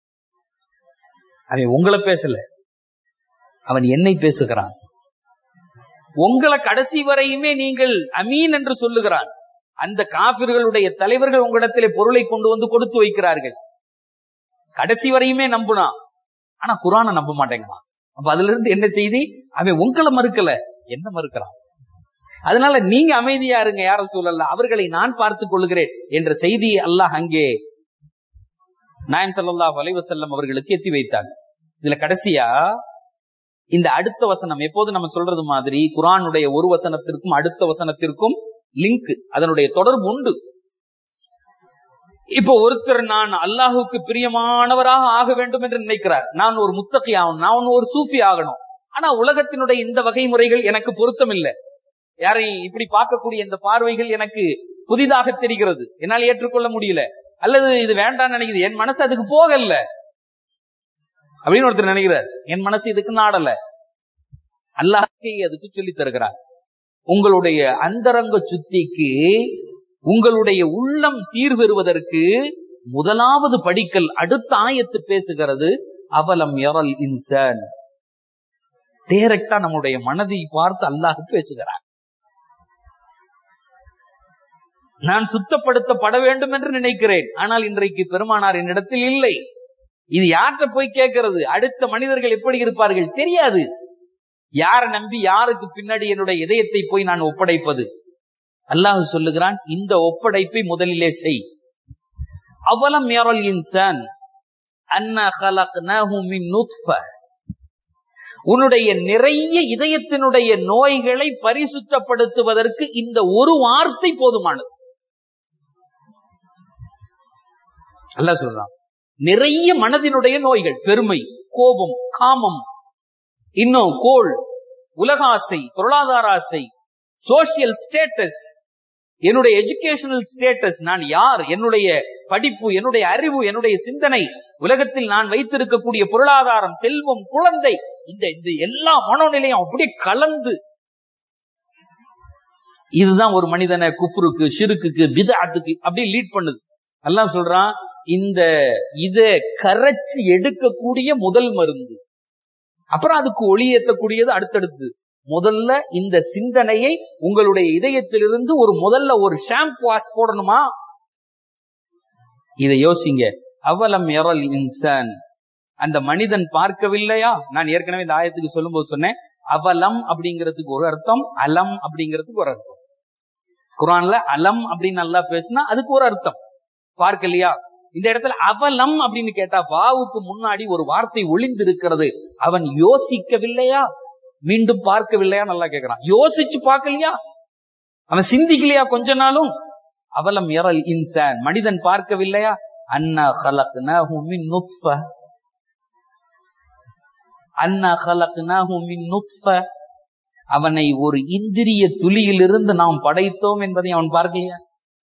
அவன் உங்களை பேசல, அவன் என்னை பேசுகிறான். உங்களை கடைசி வரையுமே நீங்கள் அமீன் என்று சொல்லுகிறான். அந்த காபிர்களுடைய தலைவர்கள் உங்களிடத்திலே பொருளை கொண்டு வந்து கொடுத்து வைக்கிறார்கள், கடைசி வரையுமே நம்புனான். ஆனா குர்ஆனை நம்ப மாட்டேங்கிறான். அப்ப அதுல இருந்து என்ன செய்தி, அவன் உங்களை மறுக்கல, என்ன மறுக்கிறான். அதனால நீங்க அமைதியா இருங்க, யாரும் சொல்லல, அவர்களை நான் பார்த்துக் கொள்கிறேன் என்ற செய்தியை அல்லாஹ் அங்கே நாயகம் ஸல்லல்லாஹு அலைஹி வஸல்லம் அவர்களுக்கு எத்தி வைத்தாங்க. இதுல கடைசியா இந்த அடுத்த வசனம், எப்போது நம்ம சொல்றது மாதிரி குர்ஆனுடைய ஒரு வசனத்திற்கும் அடுத்த வசனத்திற்கும் லிங்க், அதனுடைய தொடர்பு உண்டு. இப்போ ஒருத்தர் நான் அல்லாஹுக்கு பிரியமானவராக ஆக வேண்டும் என்று நினைக்கிறார், நான் ஒரு முத்தகி ஆகணும், நான் ஒரு சூஃபி ஆகணும். ஆனா உலகத்தினுடைய இந்த வகை முறைகள் எனக்கு பொருத்தம் இல்லை, யாரையும் இப்படி பார்க்கக்கூடிய இந்த பார்வைகள் எனக்கு புதிதாக தெரிகிறது, என்னால் ஏற்றுக்கொள்ள முடியல, அல்லது இது வேண்டாம் நினைக்குது, என் மனசு அதுக்கு போகல அப்படின்னு ஒருத்தர் நினைக்கிறார், என் மனசு இதுக்கு நாடல. அல்லாஹ் அதுக்கு சொல்லி தருகிறார், உங்களுடைய அந்தரங்க சுத்திக்கு, உங்களுடைய உள்ளம் சீர்பெறுவதற்கு முதலாவது படிக்கல் அடுத்த ஆயத்து பேசுகிறது, அவலம் யரல் இன்சான். டைரக்டா நம்முடைய மனதை பார்த்து அல்லாஹ் பேசுகிறார். நான் சுத்தப்படுத்தப்பட வேண்டும் என்று நினைக்கிறேன், ஆனால் இன்றைக்கு பெருமானார் என்னிடத்தில் இல்லை, இது யார்கிட்ட போய் கேட்கறது? அடுத்த மனிதர்கள் எப்படி இருப்பார்கள் தெரியாது. யாரை நம்பி யாருக்கு பின்னாடி என்னுடைய இதயத்தை போய் நான் ஒப்படைப்பது? அல்லாஹ் சொல்லுகிறான், இந்த ஒப்படைப்பை முதலிலே செய். அவலம் யரல் இன்சான் அன்னா கலக்னாஹு மின் நுத்ஃப. உன்னுடைய நிறைய இதயத்தினுடைய நோய்களை பரிசுத்தப்படுத்துவதற்கு இந்த ஒரு வார்த்தை போதுமானது. அல்லாஹ் சொல்றான், நிறைய மனதினுடைய நோய்கள், பெருமை, கோபம், காமம், இன்னும் கோல், உலக ஆசை, பொருளாதார ஆசை, சோசியல் ஸ்டேட்டஸ், என்னுடைய எஜுகேஷனல் ஸ்டேட்டஸ், நான் யார், என்னுடைய படிப்பு, என்னுடைய அறிவு, என்னுடைய சிந்தனை, உலகத்தில் நான் வைத்திருக்கக்கூடிய பொருளாதாரம், செல்வம், குழந்தை, இந்த இந்த எல்லா மனோநிலையும் அப்படியே கலந்து, இதுதான் ஒரு மனிதனை குஃப்ருக்கு, ஷிர்க்குக்கு, பித்அத்துக்கு அப்படியே லீட் பண்ணுது. அல்லாஹ் சொல்றான், இந்த இத கரைச்சி எடுக்கக்கூடிய முதல் மருந்து, அப்புறம் அதுக்கு ஒளி ஏற்றக்கூடியது அடுத்தடுத்து. முதல்ல இந்த சிந்தனையை உங்களுடைய இதயத்திலிருந்து ஒரு முதல்ல ஒரு ஷாம்பு வாஷ் போடணுமா? இதை யோசிங்க. அவலம் யரல் இன்சான், அந்த மனிதன் பார்க்கவில்லையா? நான் ஏற்கனவே இந்த ஆயத்துக்கு சொல்லும் போது சொன்னேன், அவலம் அப்படிங்கிறதுக்கு ஒரு அர்த்தம், அலம் அப்படிங்கிறதுக்கு ஒரு அர்த்தம். குர்ஆன்ல அலம் அப்படின்னு நல்லா பேசினா அதுக்கு ஒரு அர்த்தம், பார்க்கலையா. இந்த இடத்துல அவலம் அப்படின்னு கேட்டா வாவுக்கு முன்னாடி ஒரு வார்த்தை ஒளிந்திருக்கிறது. அவன் யோசிக்கவில்லையா, மீண்டும் பார்க்கவில்லையா? நல்லா கேட்கிறான். யோசிச்சு பார்க்கலையா, அவன் சிந்திக்கலையா கொஞ்ச நாளும்? அவலம் யரல் இன்சான், மனிதன் பார்க்கவில்லையா? அன்னா கலக்னாஹு மின் நுத்ஃப, அன்னா கலக்னாஹு மின் நுத்ஃப, அவனை ஒரு இந்திரிய துளியிலிருந்து நாம் படைத்தோம் என்பதை அவன் பார்க்கலையா?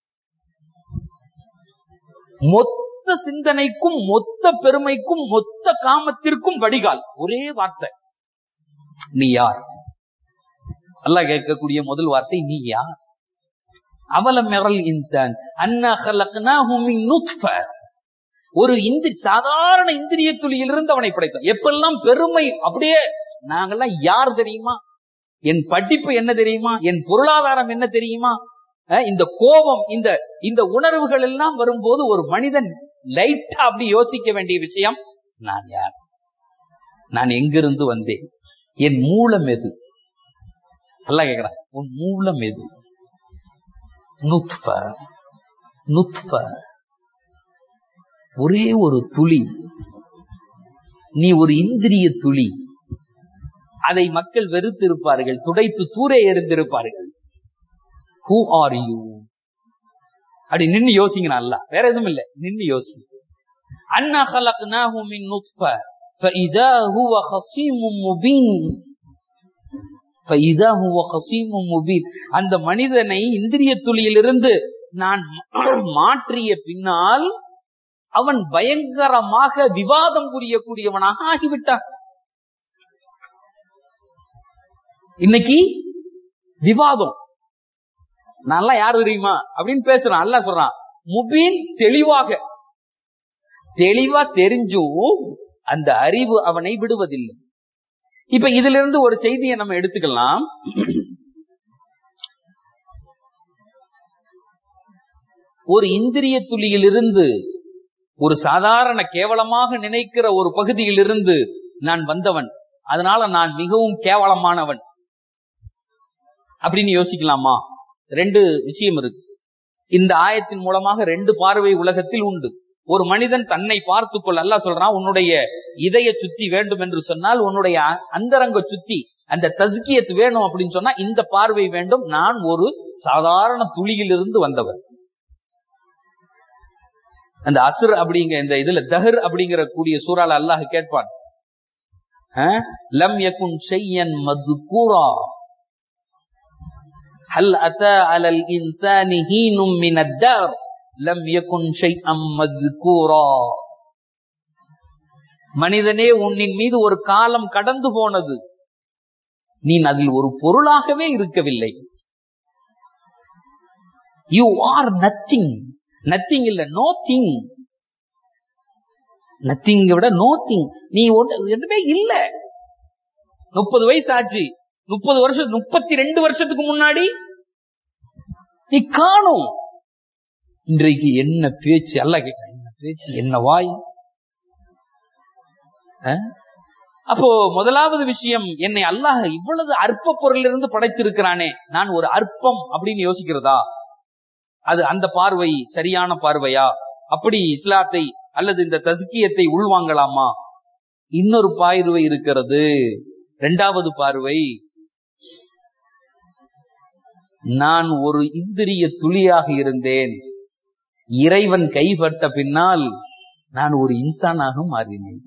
மொத்த சிந்தனைக்கும், மொத்த பெருமைக்கும், மொத்த காமத்திற்கும் வடிகால் ஒரே வார்த்தை, நீ யார்? அல்லாஹ் கேட்கக்கூடிய முதல் வார்த்தை, நீ யார்? அவலம் யரல் இன்சான் அன்னா கலக்னாஹு மின் நுத்ஃப, ஒரு இந்திரி சாதாரண இந்திரிய துளியிலிருந்து அவனை படைத்தோம். எப்பெல்லாம் பெருமை, அப்படியே நாங்கெல்லாம் யார் தெரியுமா, என் படிப்பு என்ன தெரியுமா, என் பொருளாதாரம் என்ன தெரியுமா, இந்த கோபம், இந்த இந்த உணர்வுகள் எல்லாம் வரும்போது ஒரு மனிதன் லைட்டா அப்படி யோசிக்க வேண்டிய விஷயம், நான் யார், நான் எங்கிருந்து வந்தேன், என் மூலம் எது? அல்லாஹ் கேக்குறான், உன் மூலம் எது? நுத்ஃப, நுத்ஃப, ஒரே ஒரு துளி, நீ ஒரு இந்திரிய துளி. அதை மக்கள் வெறுத்திருப்பார்கள், துடைத்து தூரே எறிந்திருப்பார்கள். Who are you? அப்படி நின்னு யோசிங்க, அல்லாஹ் வேற எதுவும் இல்ல, நின்னு யோசி. அன்னா கலக்னாஹு மின் நுத்ஃப ஃபஇதா ஹுவ ஹஸீமும் முபீன், ஃபஇதா ஹுவ ஹஸீமும் முபீன். அந்த மனிதனை இந்திரிய துளியிலிருந்து நான் மாற்றிய பின்னால் அவன் பயங்கரமாக விவாதம் புரியக்கூடியவனாக ஆகிவிட்டான். இன்னைக்கு விவாதம், நல்லா யாரு தெரியுமா அப்படின்னு பேசுறான். அல்லாஹ் சொல்றான், முபீன், தெளிவாக, தெளிவா தெரிஞ்சும் அந்த அறிவு அவனை விடுவதில்லை. இப்ப இதுல இருந்து ஒரு செய்தியை நம்ம எடுத்துக்கலாம். ஒரு இந்திரிய துளியிலிருந்து, ஒரு சாதாரண கேவலமாக நினைக்கிற ஒரு பகுதியிலிருந்து நான் வந்தவன், அதனால நான் மிகவும் கேவலமானவன் அப்படின்னு யோசிக்கலாமா? ரெண்டு விஷயம் இருக்கு. இந்த ஆயத்தின் மூலமாக ரெண்டு பார்வை உலகத்தில் உண்டு. ஒரு மனிதன் தன்னை பார்த்து கொள்ள அல்லாஹ் சொல்றான், உன்னுடைய இதய சுத்தி வேண்டும் என்று சொன்னால், உன்னுடைய அந்தரங்க சுத்தி, அந்த தஸ்கியத் வேணும் அப்படின்னு சொன்னா இந்த பார்வை வேண்டும். நான் ஒரு சாதாரண துளியிலிருந்து வந்தவர். அந்த அஸ்ர் அப்படிங்க இந்த இதுல தஹர் அப்படிங்கிற கூடிய சூறால அல்லாஹ் கேட்பான், லம் யகுன் ஷையன் மத்கூரா ஹல் அத்தா அலல் இன்சானி ஹீனும் மினத் தர் லம் யகுன் ஷைஅம் மத்கூரா. மனிதனே, உன்னின் மீது ஒரு காலம் கடந்து போனது, நீ அதில் ஒரு பொருளாகவே இருக்கவில்லை. You are nothing. நத்திங் இல்ல, நோ திங். நத்திங் விட நோ திங், நீ ஒன்றுமே இல்ல. முப்பது வயசு ஆச்சு, முப்பது வருஷம், முப்பத்தி ரெண்டு வருஷத்துக்கு முன்னாடி நீ காணும். இன்றைக்கு என்ன பேச்சு? அல்லாஹ் கேட்க, என்ன பேச்சு, என்ன வாய். அப்போ முதலாவது விஷயம், என்னை அல்லாஹ் இவ்வளவு அற்ப பொருளிலிருந்து படைத்திருக்கிறானே, நான் ஒரு அற்பம் அப்படின்னு யோசிக்கிறதா? அது அந்த பார்வை சரியான பார்வையா? அப்படி இஸ்லாத்தை அல்லது இந்த தஸ்கியத்தை உள்வாங்கலாமா? இன்னொரு பார்வை இருக்கிறது. இரண்டாவது பார்வை, நான் ஒரு இந்திரிய துளியாக இருந்தேன், இறைவன் கைப்பட்ட பின்னால் நான் ஒரு இன்சானாக மாறினேன்.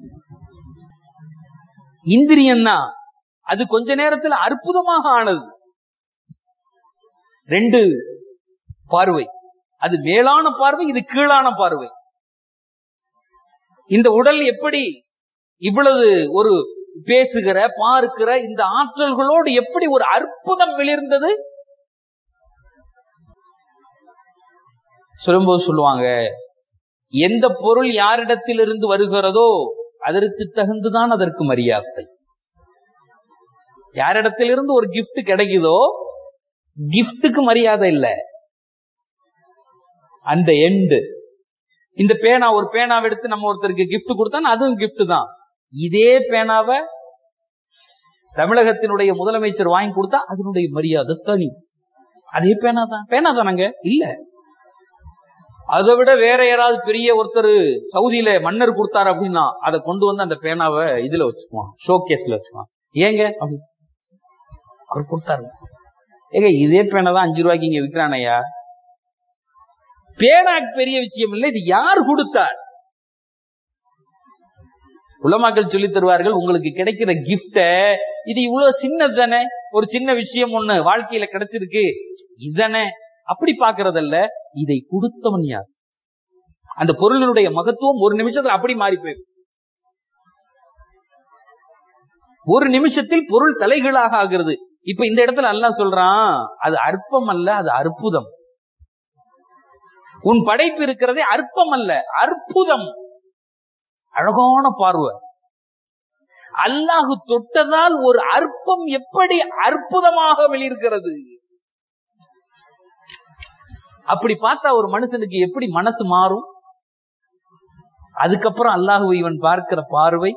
இந்திரியம்னா அது கொஞ்ச நேரத்தில் அற்புதமாக ஆனது. ரெண்டு பார்வை, அது மேலான பார்வை, இது கீழான பார்வை. இந்த உடல் எப்படி இவ்வளவு ஒரு பேசுகிற பார்க்கிற இந்த ஆற்றல்களோடு எப்படி ஒரு அற்புதம் வெளிர்ந்தது? சொல்லும்போது சொல்லுவாங்க, எந்த பொருள் யாரிடத்திலிருந்து வருகிறதோ அதற்கு தகுந்துதான் அதற்கு மரியாதை. யாரிடத்திலிருந்து ஒரு கிஃப்ட் கிடைக்குதோ கிஃப்டுக்கு மரியாதை இல்ல, அந்த எண்டு. இந்த பேனா, ஒரு பேனாவை எடுத்து நம்ம ஒருத்தருக்கு கிஃப்ட் கொடுத்தா அதுவும் கிஃப்ட் தான். இதே பேனாவை தமிழகத்தினுடைய முதலமைச்சர் வாங்கி கொடுத்தா அதனுடைய மரியாதை தனி. அதே பேனா தான், பேனா தானங்க இல்ல. அதை விட வேற யாராவது பெரிய ஒருத்தர் சவுதியில மன்னர் கொடுத்தாரு அப்படின்னா அதை கொண்டு வந்து அந்த பேனாவை இதுல வச்சுக்குவான், ஷோ கேஸ்ல வச்சுக்குவான். ஏங்க அப்படி அவர் கொடுத்தாரு? ஏங்க இதே பேனா தான் அஞ்சு ரூபாய்க்கு இங்க விற்கிறானையா. பேனாக்கு பெரிய விஷயம் இல்லை, இது யார் கொடுத்தார்? உலமாக்கள் சொல்லி தருவார்கள், உங்களுக்கு கிடைக்கிற கிஃப்ட, இது இவ்வளவு சின்னது தானே, ஒரு சின்ன விஷயம் ஒண்ணு வாழ்க்கையில கிடைச்சிருக்கு இதனே, அப்படி பாக்குறதல்ல, இதை கொடுத்தவன் யார்? அந்த பொருளினுடைய மகத்துவம் ஒரு நிமிஷத்துல அப்படி மாறி போயிடும். ஒரு நிமிஷத்தில் பொருள் தலைகீழாக ஆகிறது. இப்ப இந்த இடத்துல அல்லாஹ் சொல்றான், அது அற்பம் அல்ல, அது அற்புதம். உன் படைப்பு இருக்கிறதே அற்பம் அல்ல, அற்புதம். அழகான பார்வை. அல்லாஹ் தொட்டதால் ஒரு அற்பம் எப்படி அற்புதமாக வெளியிருக்கிறது. அப்படி பார்த்தா ஒரு மனுஷனுக்கு எப்படி மனசு மாறும்? அதுக்கப்புறம் அல்லாஹ்வை இவன் பார்க்கிற பார்வை,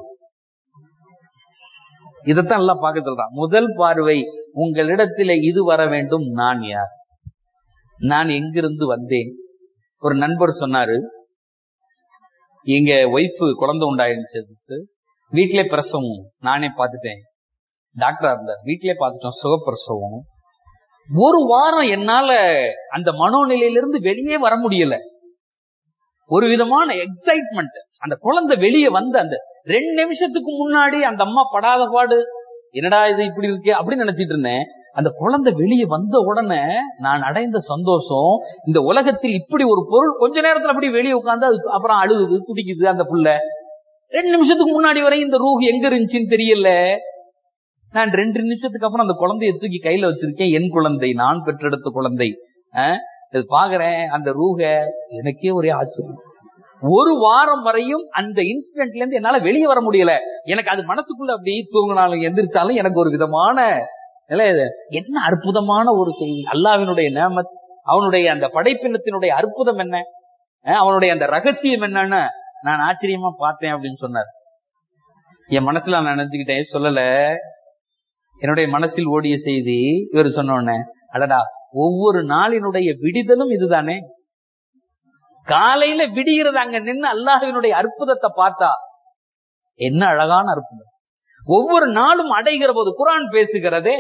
இதைத்தான் அல்லாஹ் பார்க்க சொல்றான். முதல் பார்வை, உங்களிடத்திலே இது வர வேண்டும், நான் யார், நான் எங்கிருந்து வந்தேன். ஒரு நண்பர் சொன்னாரு, எங்க ஒய்ஃபு குழந்தை உண்டாயிருந்துச்சு, வீட்டிலே பிரசவம் நானே பார்த்துட்டேன், டாக்டரா இருந்தார், வீட்டிலே பார்த்துட்டோம் சுகப்பிரசவம். ஒரு வாரம் என்னால அந்த மனோநிலையிலிருந்து வெளியே வர முடியல. ஒரு விதமான எக்ஸைட்மெண்ட். அந்த குழந்தை வெளியே வந்த அந்த ரெண்டு நிமிஷத்துக்கு முன்னாடி அந்த அம்மா படாத பாடு, என்னடா இது இப்படி இருக்கு அப்படின்னு நினைச்சிட்டு இருந்தேன். அந்த குழந்தை வெளியே வந்த உடனே நான் அடைந்த சந்தோஷம், இந்த உலகத்தில் இப்படி ஒரு பொருள் கொஞ்ச நேரத்துல அப்படி வெளியே உட்கார்ந்து அது அப்புறம் அழுகுது, துடிக்குது. அந்த புள்ள ரெண்டு நிமிஷத்துக்கு முன்னாடி வரை இந்த ரூஹ் எங்க இருந்துச்சுன்னு தெரியல. நான் ரெண்டு நிமிஷத்துக்கு அப்புறம் அந்த குழந்தைய தூக்கி கையில வச்சிருக்கேன், என் குழந்தை, நான் பெற்றெடுத்த குழந்தை. இது பாக்குறேன் அந்த ரூஹ, எனக்கே ஒரே ஆச்சரியம். ஒரு வாரம் வரையும் அந்த இன்சிடென்ட்ல இருந்து என்னால வெளியே வர முடியல. எனக்கு அது மனசுக்குள்ள அப்படி தூங்கினாலும் எந்திரிச்சாலும் எனக்கு ஒரு விதமான என்ன அற்புதமான ஒரு செய்தி. அல்லாஹ்வினுடைய நேமத், அவனுடைய அந்த படைப்பினத்தினுடைய அற்புதம் என்ன, அவனுடைய அந்த ரகசியம் என்னன்னு நான் ஆச்சரியமா பார்த்தேன் அப்படின்னு சொன்னார். என் மனசுல நான் நினைச்சுக்கிட்டேன், சொல்லல, என்னுடைய மனசில் ஓடிய செய்தி இவர் சொன்ன உடனே, அடடா, ஒவ்வொரு நாளினுடைய விடிதலும் இதுதானே. காலையில விடுகிறது, அங்க நின்று அல்லாஹ்வினுடைய அற்புதத்தை பார்த்தா என்ன அழகான அற்புதம். ஒவ்வொரு நாளும் அடைகிற போது குர்ஆன் பேசுகிறதே,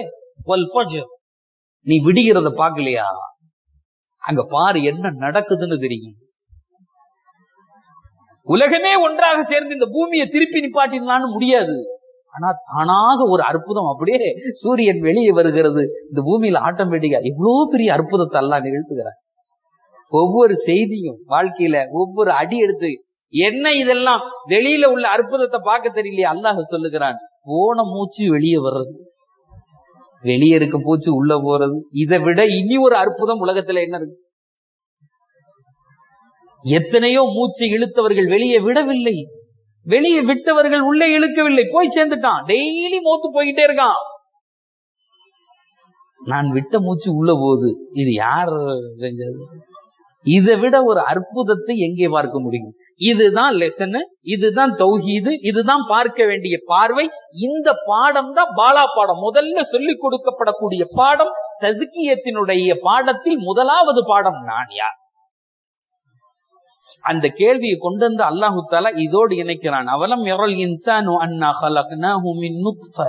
நீ விடுகிறத பாக்கலையா, அங்க பாரு என்ன நடக்குதுன்னு தெரியும். உலகமே ஒன்றாக சேர்ந்து இந்த பூமியை திருப்பி நிப்பாட்டினான்னு முடியாது. ஆனா தானாக ஒரு அற்புதம், அப்படியே சூரியன் வெளியே வருகிறது, இந்த பூமியில ஆட்டோமேட்டிக்கா இவ்வளவு பெரிய அற்புதத்தை அல்லாஹ் நிகழ்த்துகிறார். ஒவ்வொரு செய்தியும் வாழ்க்கையில ஒவ்வொரு அடி எடுத்து என்ன இதெல்லாம் வெளியில உள்ள அற்புதத்தை பார்க்க தெரியலையே, அல்லாஹ் சொல்லுகிறான், போன மூச்சு வெளியே வர்றது, வெளியே இருக்க பூச்சி உள்ள போறது, இதை விட இனி ஒரு அற்புதம் உலகத்துல என்ன இருக்கு? எத்தனையோ மூச்சு இழுத்தவர்கள் வெளியே விடவில்லை, வெளியே விட்டவர்கள் உள்ளே இழுக்கவில்லை, போய் சேர்ந்துட்டான். டெய்லி மூத்து போய்கிட்டே இருக்கான். நான் விட்ட மூச்சு உள்ள போகுது, இது யார் செஞ்சது? இதை விட ஒரு அற்புதத்தை எங்கே பார்க்க முடியும்? இதுதான் லெசன், இதுதான் தௌஹீது, இதுதான் பார்க்க வேண்டிய பார்வை. இந்த பாடம் தான் பாலா பாடம், முதல்ல சொல்லிக் கொடுக்கப்படக்கூடிய பாடம். தஸ்கியத்தினுடைய பாடத்தில் முதலாவது பாடம் நான் யார்? அந்த கேள்வியை கொண்டு வந்து அல்லாஹு தஆலா இதோடு இணைக்கிறான். அவலம் யரல் இன்சானு அன்னா ஹலக்னாஹு மின் நுத்ஃபா,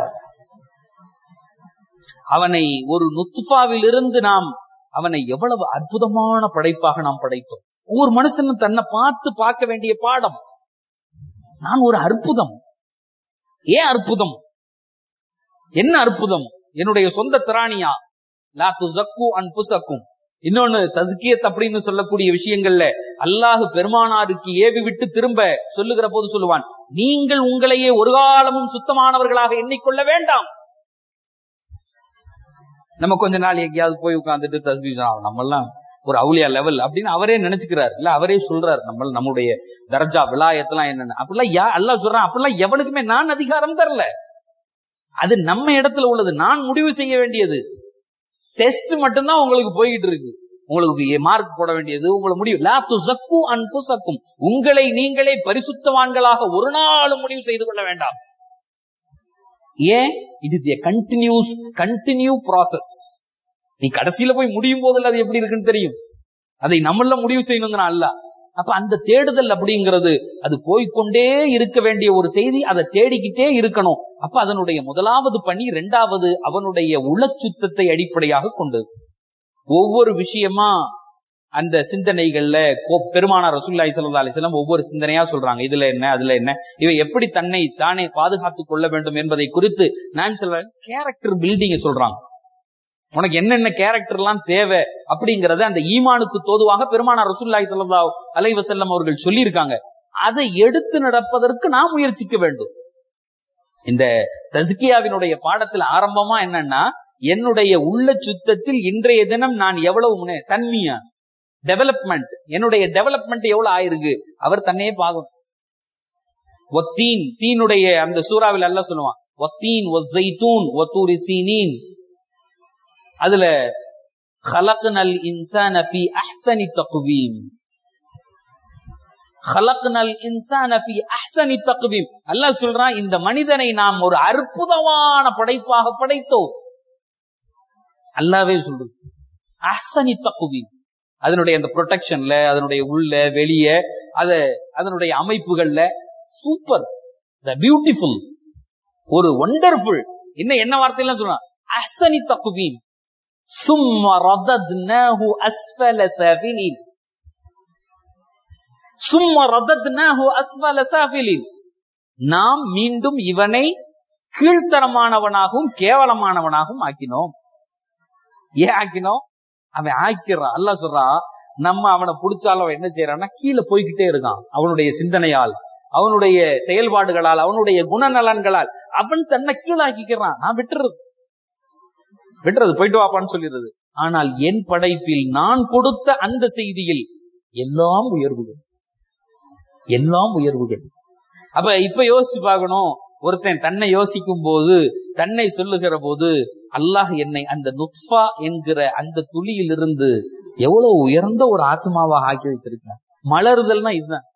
அவனை ஒரு நுத்ஃபாவில் இருந்து நாம் அவனை எவ்வளவு அற்புதமான படைப்பாக நாம் படைத்தோம். ஒவ்வொரு மனுஷனும் தன்னை பார்த்து பார்க்க வேண்டிய பாடம். நான் ஒரு அற்புதம். ஏன் அற்புதம்? என்ன அற்புதம்? என்னுடைய சொந்த திராணியா? லா துஸக்கு அன்ஃபுஸக்கும். இன்னொன்னு தஸ்கியத் அப்படின்னு சொல்லக்கூடிய விஷயங்கள்ல அல்லாஹ் பெருமானாருக்கு ஏவி விட்டு திரும்ப சொல்லுகிற போது சொல்லுவான், நீங்கள் உங்களையே ஒரு காலமும் சுத்தமானவர்களாக எண்ணிக்கொள்ள வேண்டாம். நம்ம கொஞ்ச நாள் எங்கேயாவது போய் உட்கார்ந்துட்டு தஸ்பீஹ் நம்ம எல்லாம் ஒரு அவுலியா லெவல் அப்படின்னு அவரே நினைச்சுக்கிறார். இல்ல அவரே சொல்றாரு, நம்ம நம்முடைய தர்ஜா விலாயத்தெல்லாம் என்னன்னு. அப்படிலாம் யா அல்லாஹ் சொல்றான், அப்படிலாம் எவனுக்குமே நான் அதிகாரம் தரல. அது நம்ம இடத்துல உள்ளது, நான் முடிவு செய்ய வேண்டியது. டெஸ்ட் மட்டும்தான் உங்களுக்கு போயிட்டு இருக்கு. உங்களுக்கு மார்க் போட வேண்டியது உங்களை முடிவு. லா துஸக்கு அன்ஃபுஸக்கும், உங்களை நீங்களே பரிசுத்தவான்களாக ஒரு நாளும் முடிவு செய்து கொள்ள வேண்டாம். ஏன்? It is a continuous continue process. நீ கடைசியில போய் முடியும் போதில் அது எப்படி இருக்குன்னு தெரியும். அதை நம்மள முடிவு செய்யணுங்கிறான் அல்லாஹ். அப்ப அந்த தேடுதல் அப்படிங்கிறது அது போய்கொண்டே இருக்க வேண்டிய ஒரு செய்தி. அதை தேடிக்கிட்டே இருக்கணும். அப்ப அதனுடைய முதலாவது பணி, இரண்டாவது அவனுடைய உளச்சுத்தத்தை அடிப்படையாக கொண்டது. ஒவ்வொரு விஷயமா அந்த சிந்தனைகள்ல பெருமானார் ரசூலுல்லாஹி ஸல்லல்லாஹு அலைஹி வஸல்லம் ஒவ்வொரு சிந்தனையா சொல்றாங்க. இதுல என்ன, அதுல என்ன, இவை எப்படி தன்னை தானே பாதுகாத்துக் கொள்ள வேண்டும் என்பதை குறித்து நான் சொல்ற கேரக்டர் பில்டிங் சொல்றாங்க. உனக்கு என்னென்ன கேரக்டர் எல்லாம் தேவை அப்படிங்கறத அந்த ஈமானுக்கு தோதுவாக பெருமானார் ரசூலுல்லாஹி ஸல்லல்லாஹு அலைஹி வஸல்லம் அவர்கள் சொல்லி இருக்காங்க. அதை எடுத்து நடப்பதற்கு நாம் முயற்சிக்க வேண்டும். இந்த தஸ்கியாவினுடைய பாடத்தில் ஆரம்பமா என்னன்னா, என்னுடைய உள்ள சுத்தத்தில் இன்றைய தினம் நான் எவ்வளவு முன்னே தன்மையா டெவலப்மெண்ட், என்னுடைய டெவலப்மெண்ட் எவ்வளவு ஆயிருக்கு அவர் தன்னையே பார்க்கணும். ஒத்தீன், தீனுடைய அந்த சூறாவில் அல்லாஹ் சொல்லுவான், ஒத்தீன் வஸ்ஸைத்தூன் வதூரி சீனீன். அதுல خلقنال انسان في احسن تقويم, خلقنال انسان في احسن تقويم. அல்லாஹ் சொல்றான், இந்த மனிதனை நாம் ஒரு அற்புதமான படைப்பாக படைத்தோம். அல்லாஹ்வே சொல்றது அஹ்ஸனி தக்வீம். அதனுடைய அந்த ப்ரொடெக்ஷன்ல, அதனுடைய உள்ள வெளிய, அத அதனுடைய அமைப்புகள்ல சூப்பர், த பியூட்டிஃபுல், ஒரு வண்டர்ஃபுல். என்ன என்ன வார்த்தையெல்லாம் சொல்றான், அஹ்ஸனி தக்வீம். சும்ம ரதத்னாஹு அஸ்ஃபல சாஃபிலின், சும்ம ரதத்னாஹு அஸ்ஃபல சாஃபிலின். நாம் மீண்டும் இவனை கீழ்த்தரமானவனாகவும் கேவலமானவனாகவும் ஆக்கினோம். ஏன் ஆக்கினோம்? அவன் ஆக்கிறான். அல்லாஹ் சொல்றான், நம்ம அவனை பிடிச்சாலும் என்ன செய்யறான்னா கீழே போய்கிட்டே இருக்கான். அவனுடைய சிந்தனையால், அவனுடைய செயல்பாடுகளால், அவனுடைய குணநலன்களால் அவன் தன்னை கீழாக்கிக்கிறான். நான் விட்டுறது விட்டுறது போயிட்டு வாப்பான்னு சொல்லிடுறது. ஆனால் என் படைப்பில் நான் கொடுத்த அந்த செய்தியில் எல்லாம் உயர்வுகள், எல்லாம் உயர்வுகள். அப்ப இப்ப யோசிச்சு பார்க்கணும், ஒருத்தன் தன்னை யோசிக்கும் போது, தன்னை சொல்லுகிற போது, அல்லாஹ் என்னை அந்த நுத்ஃபா என்கிற அந்த துளியிலிருந்து எவ்வளவு உயர்ந்த ஒரு ஆத்மாவாக ஆக்கி வைத்திருக்கிறான். மலருதல்னா இதுதான்,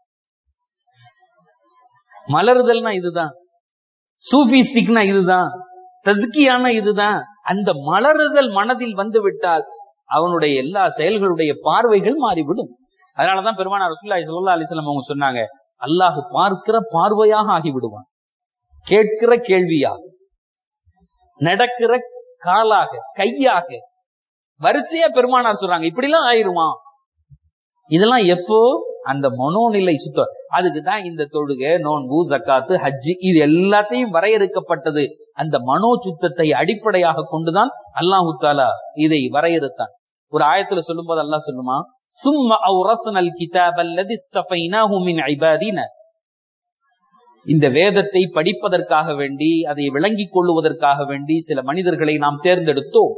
மலருதல்னா இதுதான், சூஃபிஸ்டிக்னா இதுதான், தஸ்கியானா இதுதான். அந்த மலருதல் மனதில் வந்து விட்டால் அவனுடைய எல்லா செயல்களுடைய பார்வைகள் மாறிவிடும். அதனாலதான் பெருமானார் ரசூலுல்லாஹி ஸல்லல்லாஹு அலைஹி வஸல்லம் அவங்க சொன்னாங்க, அல்லாஹ் பார்க்கிற பார்வையாக ஆகிவிடுவான், கேட்கிற கேள்வியாக, நடக்கிற காலாக, கையாக, வரிசையா பெருமானார் சொல்றாங்க. இப்படி எல்லாம் ஆயிருமா? இதெல்லாம் எப்போ? அந்த மனோநிலை சுத்தம். அதுக்குதான் இந்த தொழுகை, நோன்பு, ஜக்காத்து, ஹஜ்ஜி, இது எல்லாத்தையும் வரையறுக்கப்பட்டது. அந்த மனோ சுத்தத்தை அடிப்படையாக கொண்டுதான் அல்லாஹு தஆலா இதை வரையறுத்தான். ஒரு ஆயத்துல சொல்லும் போது அல்லாஹ் சொல்லுமா, சும்ம அவ்ரஸ்னல் கிதாபல்லதி இஸ்தஃபைனாஹு மின் இபாதினா. இந்த வேதத்தை படிப்பதற்காக வேண்டி, அதை விளங்கிக் கொள்ளுவதற்காக வேண்டி சில மனிதர்களை நாம் தேர்ந்தெடுத்தோம்.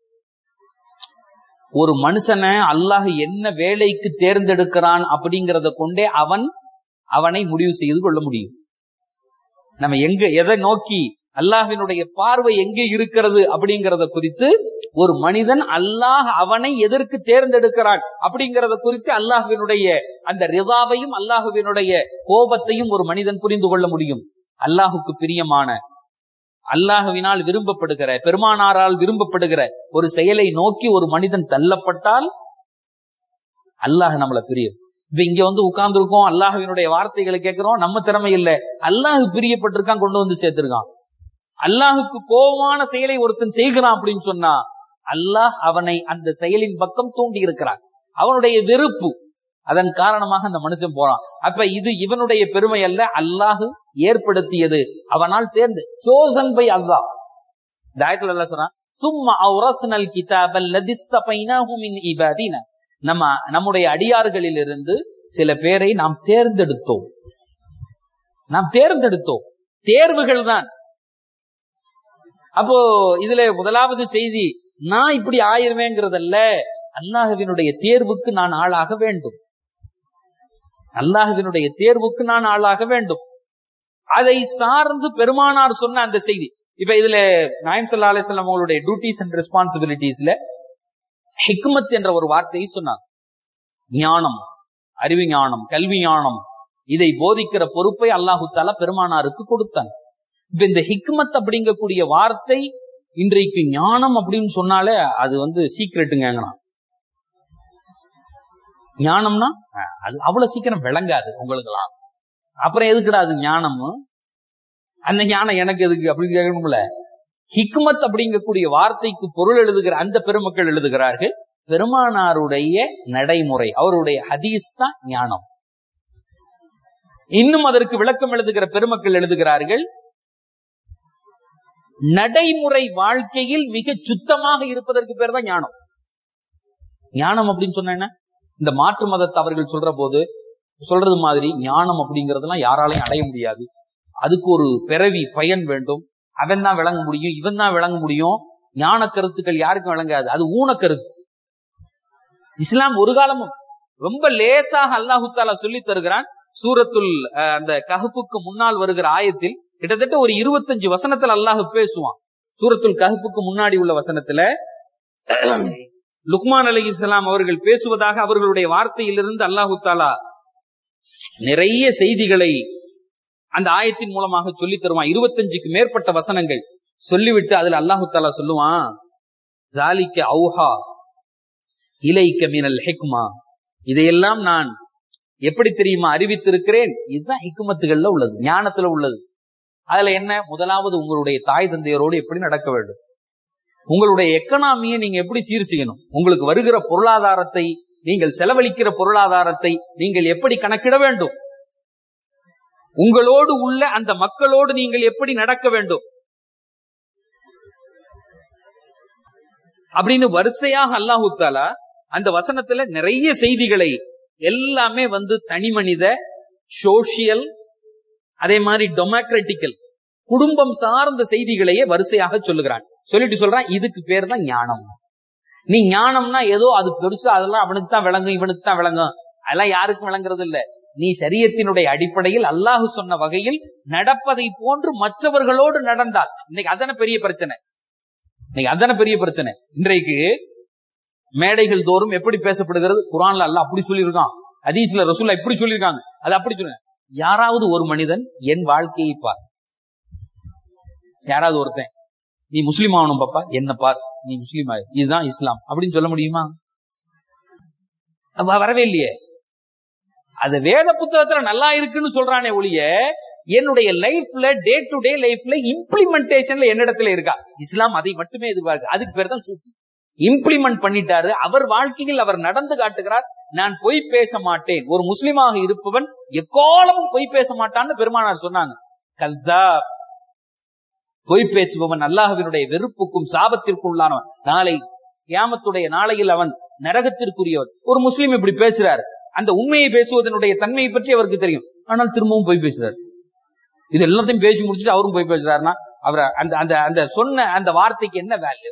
ஒரு மனுஷனை அல்லாஹ் என்ன வேலைக்கு தேர்ந்தெடுக்கிறான் அப்படிங்கறத கொண்டே அவன் அவனை முடிவு செய்து கொள்ள முடியும். நம்ம எங்க எதை நோக்கி, அல்லாஹ்வினுடைய பார்வை எங்கே இருக்கிறது அப்படிங்கறத குறித்து ஒரு மனிதன் அல்லாஹ் அவனை எதற்கு தேர்ந்தெடுக்கிறான் அப்படிங்கறத குறித்து அல்லாஹுவினுடைய அந்த ரிதாவையும் அல்லாஹுவினுடைய கோபத்தையும் ஒரு மனிதன் புரிந்து கொள்ள முடியும். அல்லாஹுக்கு பிரியமான, அல்லாஹுவினால் விரும்பப்படுகிற, பெருமானாரால் விரும்பப்படுகிற ஒரு செயலை நோக்கி ஒரு மனிதன் தள்ளப்பட்டால் அல்லாஹ் நம்மள பிரியும். இப்ப இங்க வந்து உட்கார்ந்து இருக்கோம், அல்லாஹுவினுடைய வார்த்தைகளை கேட்கிறோம், நம்ம திறமை இல்ல, அல்லாஹ் பிரியப்பட்டிருக்கான், கொண்டு வந்து சேர்த்திருக்கான். அல்லாஹுக்கு கோபமான செயலை ஒருத்தன் செய்கிறான் அப்படின்னு சொன்னா அல்லாஹ் அவனை அந்த செயலின் பக்கம் தூண்டி இருக்கிறான். அவனுடைய வெறுப்பு, அதன் காரணமாக அந்த மனுஷன் போறான். அப்ப இது இவனுடைய பெருமை அல்ல, அல்லாஹ் ஏற்படுத்தியது, அவனால் தேர்ந்து சோசன் பை அல்லாஹ். இந்த ஆயத்துல அல்லாஹ் சொல்றான், சும்மா அவ்ரஸ்னல் கிதாபல் லதிஸ்தபைனாஹு மின் இபாதினா, நம்ம நம்முடைய அடியார்களில் இருந்து சில பேரை நாம் தேர்ந்தெடுத்தோம். நாம் தேர்ந்தெடுத்தோம், தேர்வுகள் தான். அப்போ இதுல முதலாவது செய்தி, நான் இப்படி ஆயிருவேங்கிறதல்ல, அல்லாஹ்வினுடைய தேர்வுக்கு நான் ஆளாக வேண்டும். அல்லாஹ்வினுடைய தேர்வுக்கு நான் ஆளாக வேண்டும். அதை சார்ந்து பெருமானார் சொன்ன அந்த செய்தி. இப்ப இதுல நாயகம் ஸல்லல்லாஹு அலைஹி வஸல்லம் அவங்களுடைய டியூட்டிஸ் அண்ட் ரெஸ்பான்சிபிலிட்டிஸ்ல ஹிக்மத் என்ற ஒரு வார்த்தையை சொன்னாங்க. ஞானம், அறிவு ஞானம், கல்வி ஞானம், இதை போதிக்கிற பொறுப்பை அல்லாஹு தஆலா பெருமானாருக்கு கொடுத்தாங்க. இப்ப இந்த ஹிக்மத் அப்படிங்கக்கூடிய வார்த்தை இன்றைக்கு ஞானம் அப்படின்னு சொன்னாலே அது வந்து சீக்கிரட்டுங்க. ஞானம்னா அது அவ்வளவு சீக்கிரம் விளங்காது உங்களுக்கு எல்லாம். அப்புறம் எதுக்குடா அது ஞானம், அந்த ஞானம் எனக்கு எதுக்கு அப்படின்னு கேட்கணும்ல. ஹிக்மத் அப்படிங்கக்கூடிய வார்த்தைக்கு பொருள் எழுதுகிற அந்த பெருமக்கள் எழுதுகிறார்கள், பெருமானாருடைய நடைமுறை, அவருடைய ஹதீஸ் தான் ஞானம். இன்னும் அதற்கு விளக்கம் எழுதுகிற பெருமக்கள் எழுதுகிறார்கள், நடைமுறை வாழ்க்கையில் மிக சுத்தமாக இருப்பதற்கு பேர் தான் ஞானம். ஞானம் அப்படின்னு சொன்ன என்ன, இந்த மாற்று மதத்தை அவர்கள் சொல்ற போது சொல்றது மாதிரி ஞானம் அப்படிங்கறதெல்லாம் யாராலையும் அடைய முடியாது, அதுக்கு ஒரு பிறவி பயன் வேண்டும், அவன் தான் விளங்க முடியும், இவன் தான் விளங்க முடியும். ஞான கருத்துக்கள் யாருக்கும் விளங்காது, அது ஊன கருத்து. இஸ்லாம் ஒரு காலமும் ரொம்ப லேசாக அல்லாஹு தஆலா சொல்லி தருகிறான். சூரத்துல் அந்த கஹ்ஃபுக்கு முன்னால் வருகிற ஆயத்தில் கிட்டத்தட்ட ஒரு இருபத்தஞ்சு வசனத்துல அல்லாஹ் பேசுவான். சூரத்துல் கஹ்ஃபுக்கு முன்னாடி உள்ள வசனத்துல லுக்மான் அலைஹிஸ்ஸலாம் அவர்கள் பேசுவதாக அவர்களுடைய வார்த்தையிலிருந்து அல்லாஹு தஆலா நிறைய செய்திகளை அந்த ஆயத்தின் மூலமாக சொல்லி தருவான். இருபத்தஞ்சுக்கு மேற்பட்ட வசனங்கள் சொல்லிவிட்டு அதுல அல்லாஹு தஆலா சொல்லுவான், ஸாலிக அவ்ஹா இலைக்க மினல் ஹிக்மா, இதையெல்லாம் நான் எப்படி தெரியுமா அறிவித்திருக்கிறேன். இதுதான் ஹிக்மத்துகள்ல உள்ளது, ஞானத்துல உள்ளது. அதுல என்ன, முதலாவது உங்களுடைய தாய் தந்தையரோடு எப்படி நடக்க வேண்டும், உங்களுடைய எக்கனாமியை நீங்க எப்படி சீர் செய்யணும், உங்களுக்கு வருகிற பொருளாதாரத்தை, நீங்கள் செலவழிக்கிற பொருளாதாரத்தை நீங்கள் எப்படி கணக்கிட வேண்டும், உங்களோடு உள்ள அந்த மக்களோடு நீங்கள் எப்படி நடக்க வேண்டும் அப்படின்னு வரிசையாக அல்லாஹு தஆலா அந்த வசனத்துல நிறைய செய்திகளை எல்லாமே வந்து தனி மனித, சோசியல், அதே மாதிரி டெமோக்ராட்டிக்கல், குடும்பம் சார்ந்த செய்திகளையே வரிசையாக சொல்லுகிறான். சொல்லிட்டு சொல்றான், இதுக்கு பேர் தான் ஞானம். நீ ஞானம்னா ஏதோ அது பெருசா, அதெல்லாம் அவனுக்கு தான் விளங்கும், இவனுக்கு தான் விளங்கும், அதெல்லாம் யாருக்கும் விளங்குறது இல்ல. நீ ஷரியத்தினுடைய அடிப்படையில் அல்லாஹ் சொன்ன வகையில் நடப்பதை போன்று மற்றவர்களோடு நடந்தால், இன்னைக்கு அதான பெரிய பிரச்சனை. இன்னைக்கு அதான பெரிய பிரச்சனை. இன்றைக்கு மேடைகள் தோறும் எப்படி பேசப்படுகிறது, குர்ஆன்ல அல்லாஹ் அப்படி சொல்லியிருக்கான், ஹதீஸ்ல ரசூலுல்லாஹ் இப்படி சொல்லியிருக்காங்க, அது அப்படி சொல்லுங்க. யாராவது ஒரு மனிதன் என் வாழ்க்கையை பார், யாராவது ஒருத்தன் நீ முஸ்லீம் ஆகணும் பாப்பா, என்ன பார், நீ முஸ்லீம் ஆகு, இதுதான் இஸ்லாம் அப்படின்னு சொல்ல முடியுமா? வரவே இல்லையே. அது வேத புத்தகத்துல நல்லா இருக்குன்னு சொல்றானே ஒழிய, என்னுடைய லைஃப்ல, டே டு டே லைஃப்ல இம்ப்ளிமெண்டேஷன்ல என்னிடத்துல இருக்கா? இஸ்லாம் அதை மட்டுமே எதிர்பார்க்கு. அதுக்கு பேர் தான் சூஃபி. இம்ப்ளிமெண்ட் பண்ணிட்டாரு, அவர் வாழ்க்கையில் அவர் நடந்து காட்டுகிறார். நான் பொய் பேச மாட்டேன், ஒரு முஸ்லிமாக இருப்பவன் எக்காலமும் பொய் பேச மாட்டான்னு பெருமானார் சொன்னாங்க. கல்தாப், பொய் பேசுபவன் அல்லாஹ்வினுடைய வெறுப்புக்கும் சாபத்திற்கும் உள்ளானவன், நாளை கியாமத்துடைய நாளையில் அவன் நரகத்திற்குரியவன். ஒரு முஸ்லிம் இப்படி பேசுறாரு, அந்த உண்மையை பேசுவதனுடைய தன்மையை பற்றி அவருக்கு தெரியும், ஆனால் திரும்பவும் பொய் பேசுறாரு. இது எல்லாத்தையும் பேசி முடிச்சுட்டு அவரும் பொய் பேசுறாருன்னா அவர் அந்த அந்த அந்த சொன்ன அந்த வார்த்தைக்கு என்ன வேல்யூ?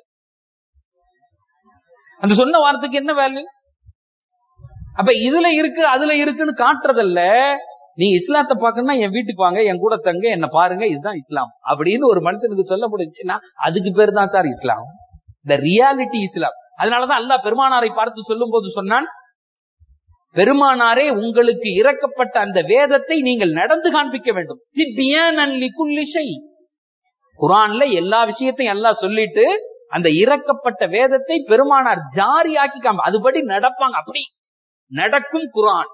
அந்த சொன்ன வார்த்தைக்கு என்ன வேல்யூ? அப்ப இதுல இருக்கு அதுல இருக்குன்னு காட்டுறதல்ல. நீ இஸ்லாத்தை பாக்கணும்னா என் வீட்டுக்கு வாங்க, என் கூட தங்க, என்ன பாருங்க, இதுதான் இஸ்லாம் அப்படின்னு ஒரு மனுஷனுக்கு சொல்ல முடிஞ்சுன்னா அதுக்கு பேர் தான் சார் இஸ்லாம். த ரியாலிட்டி இஸ்லாம். அதனாலதான் அல்லாஹ் பெருமானாரை பார்த்து சொல்லும் போது சொன்னான், பெருமானாரே உங்களுக்கு இறக்கப்பட்ட அந்த வேதத்தை நீங்கள் நடந்து காண்பிக்க வேண்டும். குர்ஆன்ல எல்லா விஷயத்தையும் அல்லாஹ் சொல்லிட்டு அந்த இறக்கப்பட்ட வேதத்தை பெருமானார் ஜாரியாக்கி காம அதுபடி நடப்பாங்க. அப்படி நடக்கும் குர்ஆன்.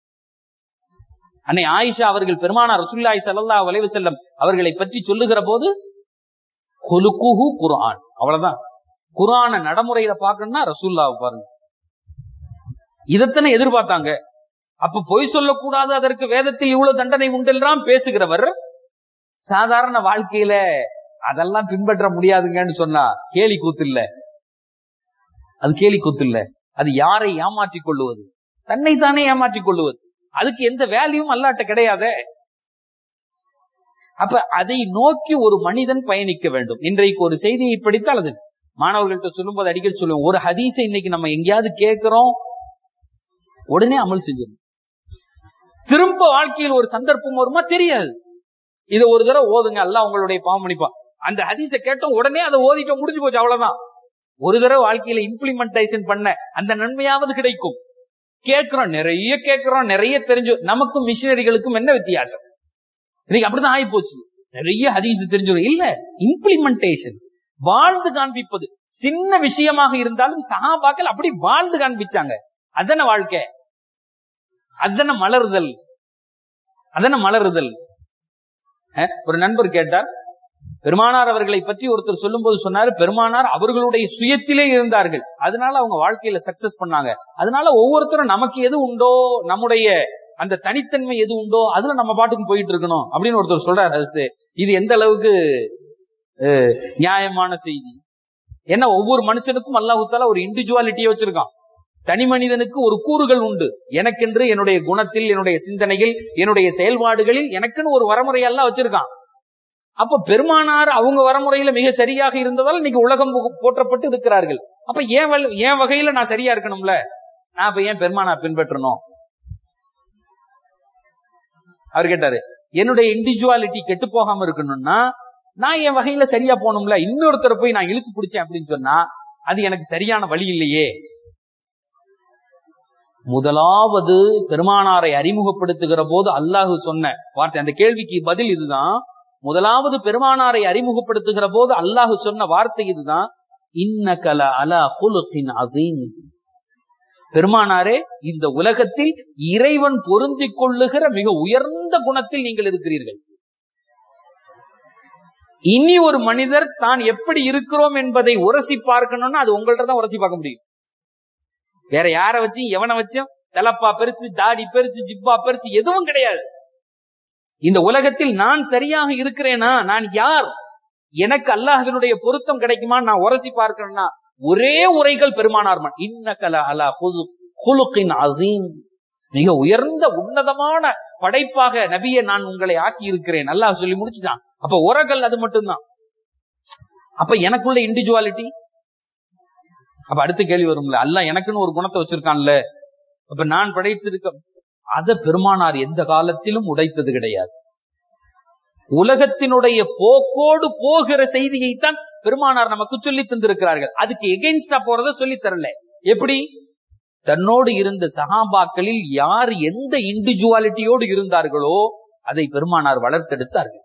அன்னை ஆயிஷா அவர்கள் பெருமானார் ரசூலுல்லாஹி ஸல்லல்லாஹு அலைஹி வஸல்லம் அவர்களை பற்றி சொல்லுகிற போது குலுகுஹு குர்ஆன், அவ்வளவுதான். குர்ஆனை நடைமுறையில பார்க்கணும்னா ரசூலுல்லாஹ் பாருங்க. இதத்தனை எதிர்பார்த்தாங்க. அப்ப பொய் சொல்லக்கூடாது, அதற்கு வேதத்தில் இவ்வளவு தண்டனை உண்டெல்லாம் பேசுகிறவர் சாதாரண வாழ்க்கையில அதெல்லாம் பின்பற்ற முடியாதுங்கன்னு சொன்னா கேலி கூத்து இல்ல, அது கேலி கூத்து இல்ல. அது யாரை ஏமாற்றிக் கொள்ளுவது? தன்னை தானே ஏமாற்றிக் கொள்ளுவது. அதுக்கு எந்த வேல்யூவும் அல்லாட்ட கிடையாதே. அப்ப அதை நோக்கி ஒரு மனிதன் பயணிக்க வேண்டும். இன்றைக்கு ஒரு செய்தியை படித்தால் அது மாணவர்கள்ட்ட சொல்லும் போது அடிக்கடி சொல்லுவோம், ஒரு ஹதீஸை இன்னைக்கு நம்ம எங்கேயாவது கேட்கிறோம், உடனே அமல் செஞ்சிடும். திரும்ப வாழ்க்கையில் ஒரு சந்தர்ப்பம் வருமா தெரியாது. இதை ஒரு தடவை ஓதுங்க, அல்லாஹ் உங்களுடைய பாவம் மன்னிப்பா. அந்த ஹதீஸை கேட்டோம், உடனே அதை ஓதிட்டோம், முடிஞ்சு போச்சு, அவ்வளவுதான். ஒரு தடவை வாழ்க்கையில இம்ப்ளிமெண்டேஷன் பண்ண அந்த நன்மையாவது கிடைக்கும். கேட்கிறோம், நிறைய கேட்கிறோம், நிறைய தெரிஞ்சு. நமக்கும் மிஷினரிகளுக்கும் என்ன வித்தியாசம்? இன்னைக்கு அப்படிதான் ஆகி போச்சு. நிறைய ஹதீஸ் தெரிஞ்சிடும் இல்ல, இம்ப்ளிமெண்டேஷன், வாழ்ந்து காண்பிப்பது. சின்ன விஷயமாக இருந்தாலும் சஹாபாக்கள் அப்படி வாழ்ந்து காண்பிச்சாங்க. அதன வாழ்க்கை, அதன மலர்தல், அதன மலருதல். ஒரு நண்பர் கேட்டார், பெருமானார் அவர்களை பற்றி ஒருத்தர் சொல்லும் போது சொன்னாரு, பெருமானார் அவர்களுடைய சுயத்திலே இருந்தார்கள், அதனால அவங்க வாழ்க்கையில சக்சஸ் பண்ணாங்க. அதனால ஒவ்வொருத்தரும் நமக்கு எது உண்டோ, நம்முடைய அந்த தனித்தன்மை எது உண்டோ அதுல நம்ம பாட்டுக்கு போயிட்டு இருக்கணும் அப்படின்னு ஒருத்தர் சொல்றாரு. அது இது எந்த அளவுக்கு நியாயமான செய்தி? ஏன்னா ஒவ்வொரு மனுஷனுக்கும் அல்லாஹ் தஆலா ஒரு இண்டிவிஜுவாலிட்டியை வச்சிருக்கான். தனி மனிதனுக்கு ஒரு கூறுகள் உண்டு. எனக்கென்று என்னுடைய குணத்தில், என்னுடைய சிந்தனையில், என்னுடைய செயல்பாடுகளில் எனக்குன்னு ஒரு வரமுறை எல்லாம் வச்சிருக்கான். அப்ப பெருமானார் அவங்க வரமுறையில மிக சரியாக இருந்ததால் இன்னைக்கு உலகம் போற்றப்பட்டு இருக்கிறார்கள். அப்ப ஏன் என் வகையில நான் சரியா இருக்கணும்ல, நான் இப்ப ஏன் பெருமானார் பின்பற்றணும்? அவர் கேட்டாரு, என்னுடைய இண்டிவிஜுவாலிட்டி கெட்டு போகாம இருக்கணும்னா நான் என் வகையில சரியா போகணும்ல. இன்னொருத்தரை போய் நான் இழுத்து பிடிச்சேன் அப்படின்னு சொன்னா அது எனக்கு சரியான வழி இல்லையே. முதலாவது பெருமானாரை அறிமுகப்படுத்துகிற போது அல்லாஹ் சொன்ன வார்த்தை, அந்த கேள்விக்கு பதில் இதுதான். முதலாவது பெருமானாரை அறிமுகப்படுத்துகிற போது அல்லாஹ் சொன்ன வார்த்தை இதுதான், இன்னக லஅலா குலுகின் அஸீம். பெருமானாரே, இந்த உலகத்தில் இறைவன் பொருந்திக் கொள்ளுகிற மிக உயர்ந்த குணத்தில் நீங்கள் இருக்கிறீர்கள். இனி ஒரு மனிதர் தான் எப்படி இருக்கிறோம் என்பதை உரசி பார்க்கணும்னா அது உங்கள்ட்ட தான் உரசி பார்க்க முடியும். வேற யார வச்சு எவனை வச்சும் தலப்பா பெருசு, தாடி பெருசு, ஜிப்பா பெருசு எதுவும் கிடையாது. இந்த உலகத்தில் நான் சரியாக இருக்கிறேனா, நான் யார், எனக்கு அல்லாஹ்வினுடைய பொருத்தம் கிடைக்குமா நான் உரசி பார்க்கணும்னா ஒரே உரைகள் பெருமானார். இன்னக லஅலா குலுகின் அஸீம், மிக உயர்ந்த உன்னதமான படைப்பாக நபியை நான் உங்களை ஆக்கி இருக்கிறேன் அல்லாஹ் சொல்லி முடிச்சுட்டான். அப்ப உரங்கள் அது மட்டும்தான். அப்ப எனக்குள்ள இண்டிவிஜுவாலிட்டி. அப்ப அடுத்த கேள்வி வரும்ல, அல்லாஹ் எனக்குன்னு ஒரு குணத்தை வச்சிருக்கான்ல, அப்ப நான் படைத்திருக்க அத பெருமானார் எந்த காலத்திலும் உடைத்தது கிடையாது. உலகத்தினுடைய போக்கோடு போகிற செய்தியைத்தான் பெருமானார் நமக்கு சொல்லி தந்திருக்கிறார்கள். அதுக்கு எகெயின்ஸ்டா போறத சொல்லி தரல. எப்படி? தன்னோடு இருந்த சஹாபாக்களில் யார் எந்த இண்டிவிஜுவாலிட்டியோடு இருந்தார்களோ அதை பெருமானார் வளர்த்தெடுத்தார்கள்.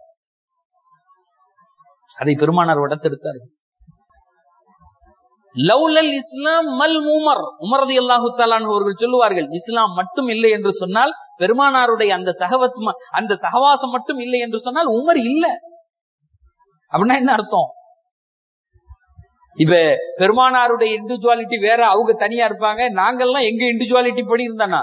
அதை பெருமானார் வளர்த்தெடுத்தார்கள். லௌலல் இஸ்லாம் மல் உமர், உமர் ரலியல்லாஹு தஆலா அன்ஹு அவர்கள் சொல்லுவார்கள், இஸ்லாம் மட்டும் இல்லை என்று சொன்னால், பெருமானாருடைய அந்த சகவத் அந்த சகவாசம் மட்டும் இல்லை என்று சொன்னால் உமர் இல்ல. அப்படின்னா என்ன அர்த்தம்? இப்ப பெருமானாருடைய இண்டிவிஜுவாலிட்டி வேற, அவங்க தனியா இருப்பாங்க, நாங்கெல்லாம் எங்க இண்டிவிஜுவாலிட்டி படி இருந்தானா?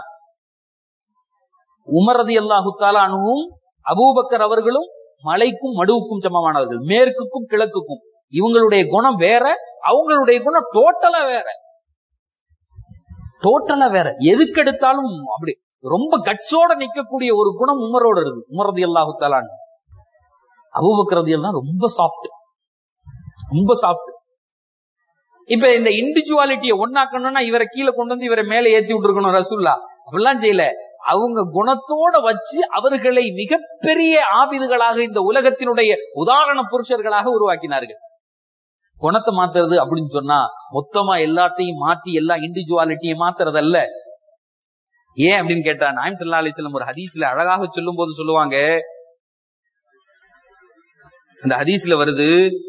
உமர் ரலியல்லாஹு தஆலா அன்ஹுவும் அபூபக்கர் அவர்களும் மலைக்கும் மடுவுக்கும் சமமானவர்கள், மேற்குக்கும் கிழக்குக்கும். இவங்களுடைய குணம் வேற, அவங்களுடைய குணம் டோட்டலா வேற, டோட்டலா வேற. எதுக்கெடுத்தாலும் அப்படி ரொம்ப கட்ஸோட நிக்கக்கூடிய ஒரு குணம் உமரோட இருக்கு. உமர் ரலியல்லாஹு தஆலா அன்ஹு. அபூபக்கர் ரலியல்லாஹு ரொம்ப சாஃப்ட், ரொம்ப சாஃப்ட். இப்ப இந்த இண்டிவிஜுவாலிட்டியை ஒன்னாக்கணும்னா இவரை கீழே கொண்டு வந்து இவரை மேல ஏத்தி விட்டுருக்கணும் ரசூல்லா. அப்படிலாம் செய்யல. அவங்க குணத்தோட வச்சு அவர்களை மிகப்பெரிய ஆபிதுகளாக, இந்த உலகத்தினுடைய உதாரண புருஷர்களாக உருவாக்கினார்கள். குணத்தை மாத்துறது அப்படின்னு சொன்னா மொத்தமா எல்லாத்தையும் மாத்தி எல்லா இண்டிவிஜுவாலிட்டியை மாத்துறதல்ல. ஏன் அப்படின்னு கேட்டா நாயகம் ஸல்லல்லாஹு அலைஹி வஸல்லம் ஒரு ஹதீஸ்ல அழகாக சொல்லும் போது சொல்லுவாங்க, அந்த ஹதீஸ்ல வருது,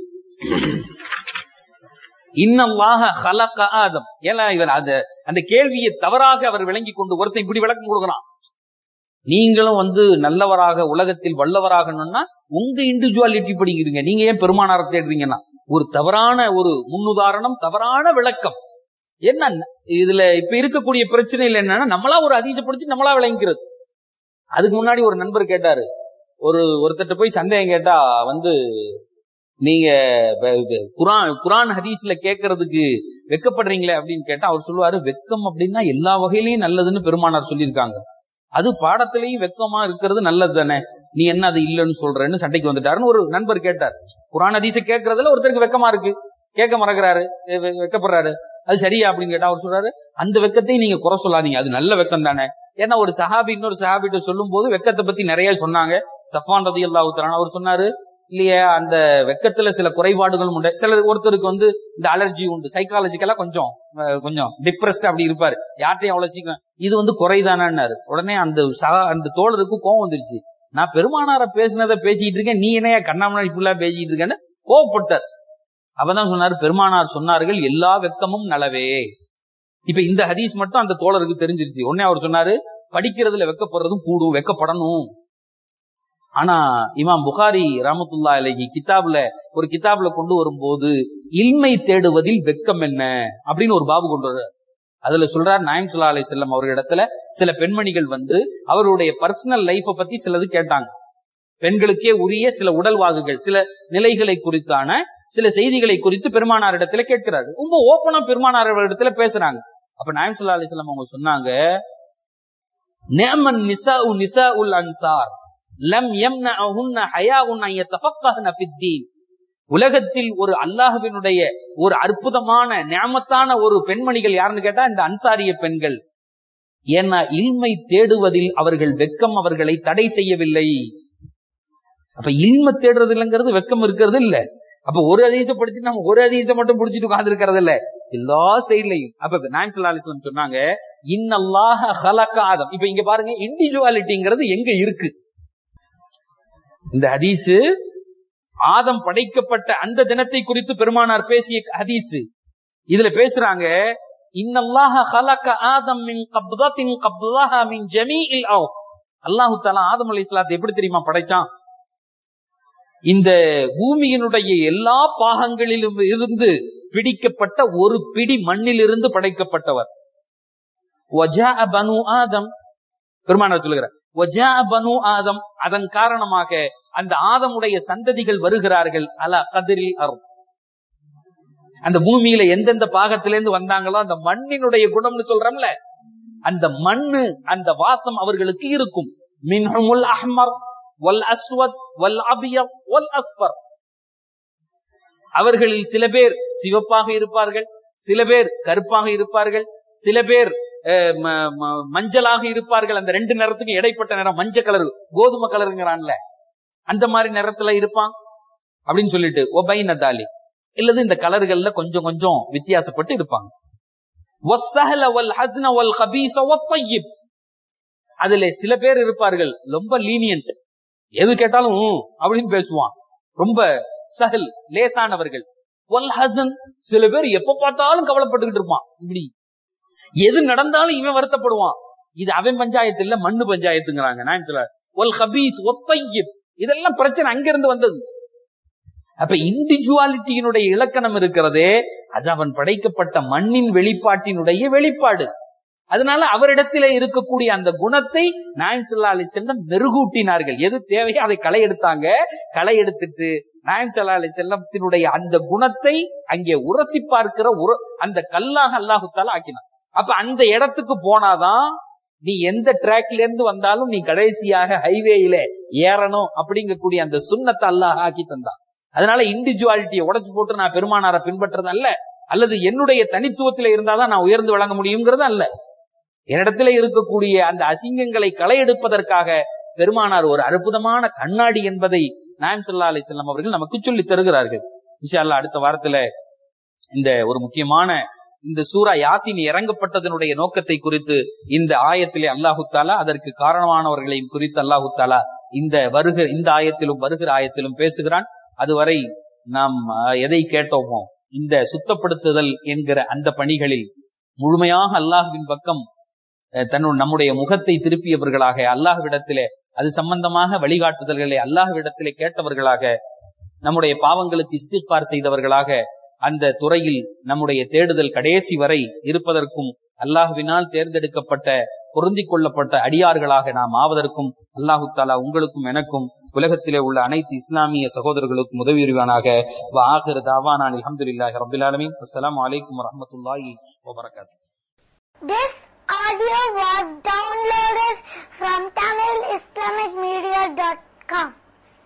இன்னல்லாஹ ஹலக ஆதம். ஏன்னா இவர் அந்த அந்த கேள்வியை தவறாக அவர் விளங்கி கொண்டு ஒருத்தன் இப்படி விளக்கம் கொடுக்கிறான், நீங்களும் வந்து நல்லவராக உலகத்தில் வல்லவராகணும்னா உங்க இண்டிவிஜுவாலிட்டி படிக்கிறீங்க, நீங்க ஏன் பெருமானாரை தேடுறீங்கன்னா ஒரு தவறான ஒரு முன்னுதாரணம், தவறான விளக்கம். என்ன இதுல இப்ப இருக்கக்கூடிய பிரச்சனைகள் என்னன்னா, நம்மளா ஒரு ஹதீஸை படிச்சு நம்மளா விளங்கிக்கிறது. அதுக்கு முன்னாடி ஒரு நண்பர் கேட்டாரு, ஒரு ஒருத்தட்ட போய் சந்தேகம் கேட்டா வந்து நீங்க குரான் குரான் ஹதீஸ்ல கேட்கறதுக்கு வெக்கப்படுறீங்களே அப்படின்னு கேட்டா அவர் சொல்லுவாரு, வெக்கம் அப்படின்னா எல்லா வகையிலையும் நல்லதுன்னு பெருமானார் சொல்லியிருக்காங்க, அது பாடத்திலையும் வெக்கமா இருக்கிறது நல்லது தானே, நீ என்ன அது இல்லைன்னு சொல்றேன்னு சண்டைக்கு வந்துட்டாருன்னு ஒரு நண்பர் கேட்டார். குரான் ஹதீஸை கேட்கறதுல ஒருத்தருக்கு வெக்கமா இருக்கு, கேட்க மறக்கிறாரு, வெக்கப்படுறாரு, அது சரியா அப்படின்னு கேட்டா அவர் சொல்றாரு, அந்த வெக்கத்தையும் நீங்க குறை சொல்லாதீங்க, அது நல்ல வெக்கம் தானே. ஏன்னா ஒரு சஹாபி இன்னொரு சஹாபிட்ட சொல்லும் போது வெக்கத்தை பத்தி நிறைய சொன்னாங்க. சஃப்வான் ரலியல்லாஹு தஆலா அவர் சொன்னாரு, இல்லையா அந்த வெக்கத்துல சில குறைபாடுகளும் உண்டு, சில ஒருத்தருக்கு வந்து இந்த அலர்ஜி உண்டு, சைக்காலஜிக்கலா கொஞ்சம் கொஞ்சம் டிப்ரெஸ்ட் அப்படி இருப்பாரு, யார்ட்டையும் அவ்வளவு சீக்கிரம் இது வந்து குறைதானாரு. உடனே அந்த சகா அந்த தோழருக்கு கோவம் வந்துருச்சு, நான் பெருமானார பேசினதை பேசிட்டு இருக்கேன், நீ என்னையா கண்ணாமணி ஃபுல்லா பேசிட்டு இருக்கேன்னு கோவப்பட்டார். அவதான் சொன்னாரு, பெருமானார் சொன்னார்கள் எல்லா வெக்கமும் நலவே. இப்ப இந்த ஹதீஸ் மட்டும் அந்த தோழருக்கு தெரிஞ்சிருச்சு. உடனே அவர் சொன்னாரு, படிக்கிறதுல வெக்கப்படுறதும் கூடும், வெக்கப்படணும். ஆனா இமாம் புகாரி ரஹ்மத்துல்லாஹி அலைஹி கிதாப்ல ஒரு கிதாப்ல கொண்டு வரும்போது இல்மை தேடுவதில் வெக்கம் என்ன அப்படின்னு ஒரு பாபு கொண்டு வர்றார். அதுல சொல்றார், நாயகம் ஸல்லல்லாஹு அலைஹி வஸல்லம் அவர்களிடத்துல சில பெண்மணிகள் வந்து அவருடைய பர்சனல் லைஃபை பத்தி சிலது கேட்டாங்க. பெண்களுக்கே உரிய சில உடல்வாகுகள், சில நிலைகளை குறித்தான சில செய்திகளை குறித்து பெருமானார் இடத்துல கேட்கிறாரு. ரொம்ப ஓப்பனா பெருமானார் இடத்துல பேசுறாங்க. அப்ப நாயகம் ஸல்லல்லாஹு அலைஹி வஸல்லம் அவங்க சொன்னாங்க, நிஅமன் நிசாஉ நிசாஉல் அன்சார் லம் யம்னஅஹுன்ன ஹயாஉன் அன் யதஃபக்கஹ்ன ஃபித்தீன். உலகத்தில் ஒரு அல்லாஹ்வினுடைய ஒரு அற்புதமான நிஅமத்தான ஒரு பெண்மணிகள் யாருன்னு கேட்டா இந்த அன்சாரிய பெண்கள். ஏன்னா இல்மை தேடுவதில் அவர்கள் வெக்கம் அவர்களை தடை செய்யவில்லை. அப்ப இல்மை தேடுறது இல்லைங்கிறது வெக்கம் இருக்கிறது இல்ல. அப்ப ஒரு ஹதீஸை படிச்சு நம்ம ஒரு ஹதீஸை மட்டும் புடிச்சிட்டு உட்கார்ந்து இருக்கிறது இல்ல, எல்லா சைட்லயும். அப்ப நாயகம் ஸல்லல்லாஹு அலைஹி வஸல்லம் சொன்னாங்க, இன்னல்லாஹ ஹலக ஆதம். இப்ப இங்க பாருங்க, இண்டிவிஜுவாலிட்டிங்கிறது எங்க இருக்கு. இந்த ஹதீஸ் ஆதம் படைக்கப்பட்ட அந்த தினத்தை குறித்து பெருமானார் பேசிய ஹதீஸ். இதுல பேசுறாங்க, இன்னல்லாஹ ஹலக ஆதம் மின் கப்தத்தின் கப்தஹா மின் ஜமீஇல் அர்த். அல்லாஹ் தஆலா ஆதம் அலைஹிஸ்ஸலாத்தை எப்படி தெரியுமா படைச்சான்? இந்த பூமியினுடைய எல்லா பாகங்களிலும் இருந்து பிடிக்கப்பட்ட ஒரு பிடி மண்ணிலிருந்து படைக்கப்பட்டவர். வஜாஅ பனு ஆதம், பெருமானார் சொல்லுகிறார், வஜாஅ பனு ஆதம், அதன் காரணமாக அந்த ஆதமுடைய சந்ததிகள் வருகிறார்கள் அலா கத்ரில் அர்த். அந்த பூமியில எந்தெந்த பாகத்திலிருந்து வந்தாங்களோ அந்த மண்ணினுடைய குணம்னு சொல்றோம்ல, அந்த மண்ணு அந்த வாசம் அவர்களுக்கு இருக்கும். மின்ஹுமுல் அஹ்மர் வல் அஸ்வத் வல் அபியத் வல் அஸ்ஃபர். அவர்களில் சில பேர் சிவப்பாக இருப்பார்கள், சில பேர் கருப்பாக இருப்பார்கள், சில பேர் மஞ்சளாக இருப்பார்கள். அந்த ரெண்டு நிறத்துக்கு இடைப்பட்ட நிறம் மஞ்சள் கலர், கோதுமை கலருங்கிறான்ல, அந்த மாதிரி நிறத்துல இருப்பான் அப்படின்னு சொல்லிட்டு ஒபைன தாலி இல்லது இந்த கலர்கள்ல கொஞ்சம் கொஞ்சம் வித்தியாசப்பட்டு இருப்பாங்க. வஸ்ஸஹல வல் ஹஸ்ன வல் கபீஸ வத் தய்யிப். அதுல சில பேர் இருப்பார்கள் ரொம்ப லீனியன்ட், எது கேட்டாலும் அப்படின்னு பேசுவான், ரொம்ப சஹல் லேசானவர்கள். வல் ஹஸன், சில பேர் எப்ப பார்த்தாலும் கவலைப்பட்டுக்கிட்டு இருப்பான், இப்படி எது நடந்தாலும் இவன் வருத்தப்படுவான். இது அவன் பஞ்சாயத்து இல்ல, மண்ணு பஞ்சாயத்துங்கிறாங்க. நான் சொல்ல வல் கபீஸ் வத் தய்யிப், இதெல்லாம் பிரச்சனை அங்கிருந்து வந்தது. அப்ப இண்டிவிஜுவாலிட்டியினுடைய இலக்கணம் இருக்கிறதே, அது அவன் படைக்கப்பட்ட மண்ணின் வெளிப்பாட்டினுடைய வெளிப்பாடு. அதனால அவரிடத்திலே இருக்கக்கூடிய அந்த குணத்தை நாயகம் ஸல்லல்லாஹு அலைஹி வஸல்லம் மெருகூட்டினார்கள். எது தேவையோ அதை களை எடுத்தாங்க. களை எடுத்துட்டு நாயகம் ஸல்லல்லாஹு அலைஹி வஸல்லத்தினுடைய அந்த குணத்தை அங்கே உரசி பார்க்கிற அந்த கல்லாக அல்லாஹ் தஆலா ஆக்கினான். அப்ப அந்த இடத்துக்கு போனாதான் நீ எந்த டிராக்ல இருந்து வந்தாலும் நீ கடைசியாக ஹைவேயில ஏறணும் அப்படிங்கக்கூடிய அந்த சுன்னத்தை அல்லாஹ் ஆக்கி தந்தான். அதனால இண்டிவிஜுவாலிட்டியை உடைச்சு போட்டு நான் பெருமானாரை பின்பற்றது அல்ல, அல்லது என்னுடைய தனித்துவத்தில இருந்தாதான் நான் உயர்ந்து வழங்க முடியுங்கிறது அல்ல. என்னிடத்துல இருக்கக்கூடிய அந்த அசிங்கங்களை களை எடுப்பதற்காக பெருமானார் ஒரு அற்புதமான கண்ணாடி என்பதை நாயகம் ஸல்லல்லாஹு அலைஹி வஸல்லம் அவர்கள் நமக்கு சொல்லி தருகிறார்கள். இன்ஷா அல்லாஹ் அடுத்த வாரத்துல இந்த ஒரு முக்கியமான இந்த சூரா யாசின் இறங்கப்பட்டதனுடைய நோக்கத்தை குறித்து இந்த ஆயத்திலே அல்லாஹு தாலா, அதற்கு காரணமானவர்களையும் குறித்து அல்லாஹு தாலா இந்த வருகிற இந்த ஆயத்திலும் வருகிற ஆயத்திலும் பேசுகிறான். அதுவரை நாம் எதை கேட்டோமோ, இந்த சுத்தப்படுத்துதல் என்கிற அந்த பணிகளில் முழுமையாக அல்லாஹ்வின் பக்கம் தன்னுடைய நம்முடைய முகத்தை திருப்பியவர்களாக, அல்லாஹ்விடத்திலே அது சம்பந்தமாக வழிகாட்டுதல்களை அல்லாஹ்விடத்திலே கேட்டவர்களாக, நம்முடைய பாவங்களுக்கு இஸ்திக்பார் செய்தவர்களாக, அந்த துறையில் நம்முடைய தேடுதல் கடைசி வரை இருப்பதற்கும், அல்லாஹ்வினால் தேர்ந்தெடுக்கப்பட்ட பொருந்திக் கொள்ளப்பட்ட அடியார்களாக நாம் ஆவதற்கும் அல்லாஹு தாலா உங்களுக்கும் எனக்கும் உலகத்திலே உள்ள அனைத்து இஸ்லாமிய சகோதரர்களுக்கும் உதவி புரிவானாக. வ ஆகிரு தஅவானா அல்ஹம்துலில்லாஹி ரப்பில் ஆலமீன். அஸ்ஸலாமு அலைக்கும் வரஹ்மத்துல்லாஹி வபரகாத்துஹு. This audio was downloaded from Tamil Islamic Media dot com.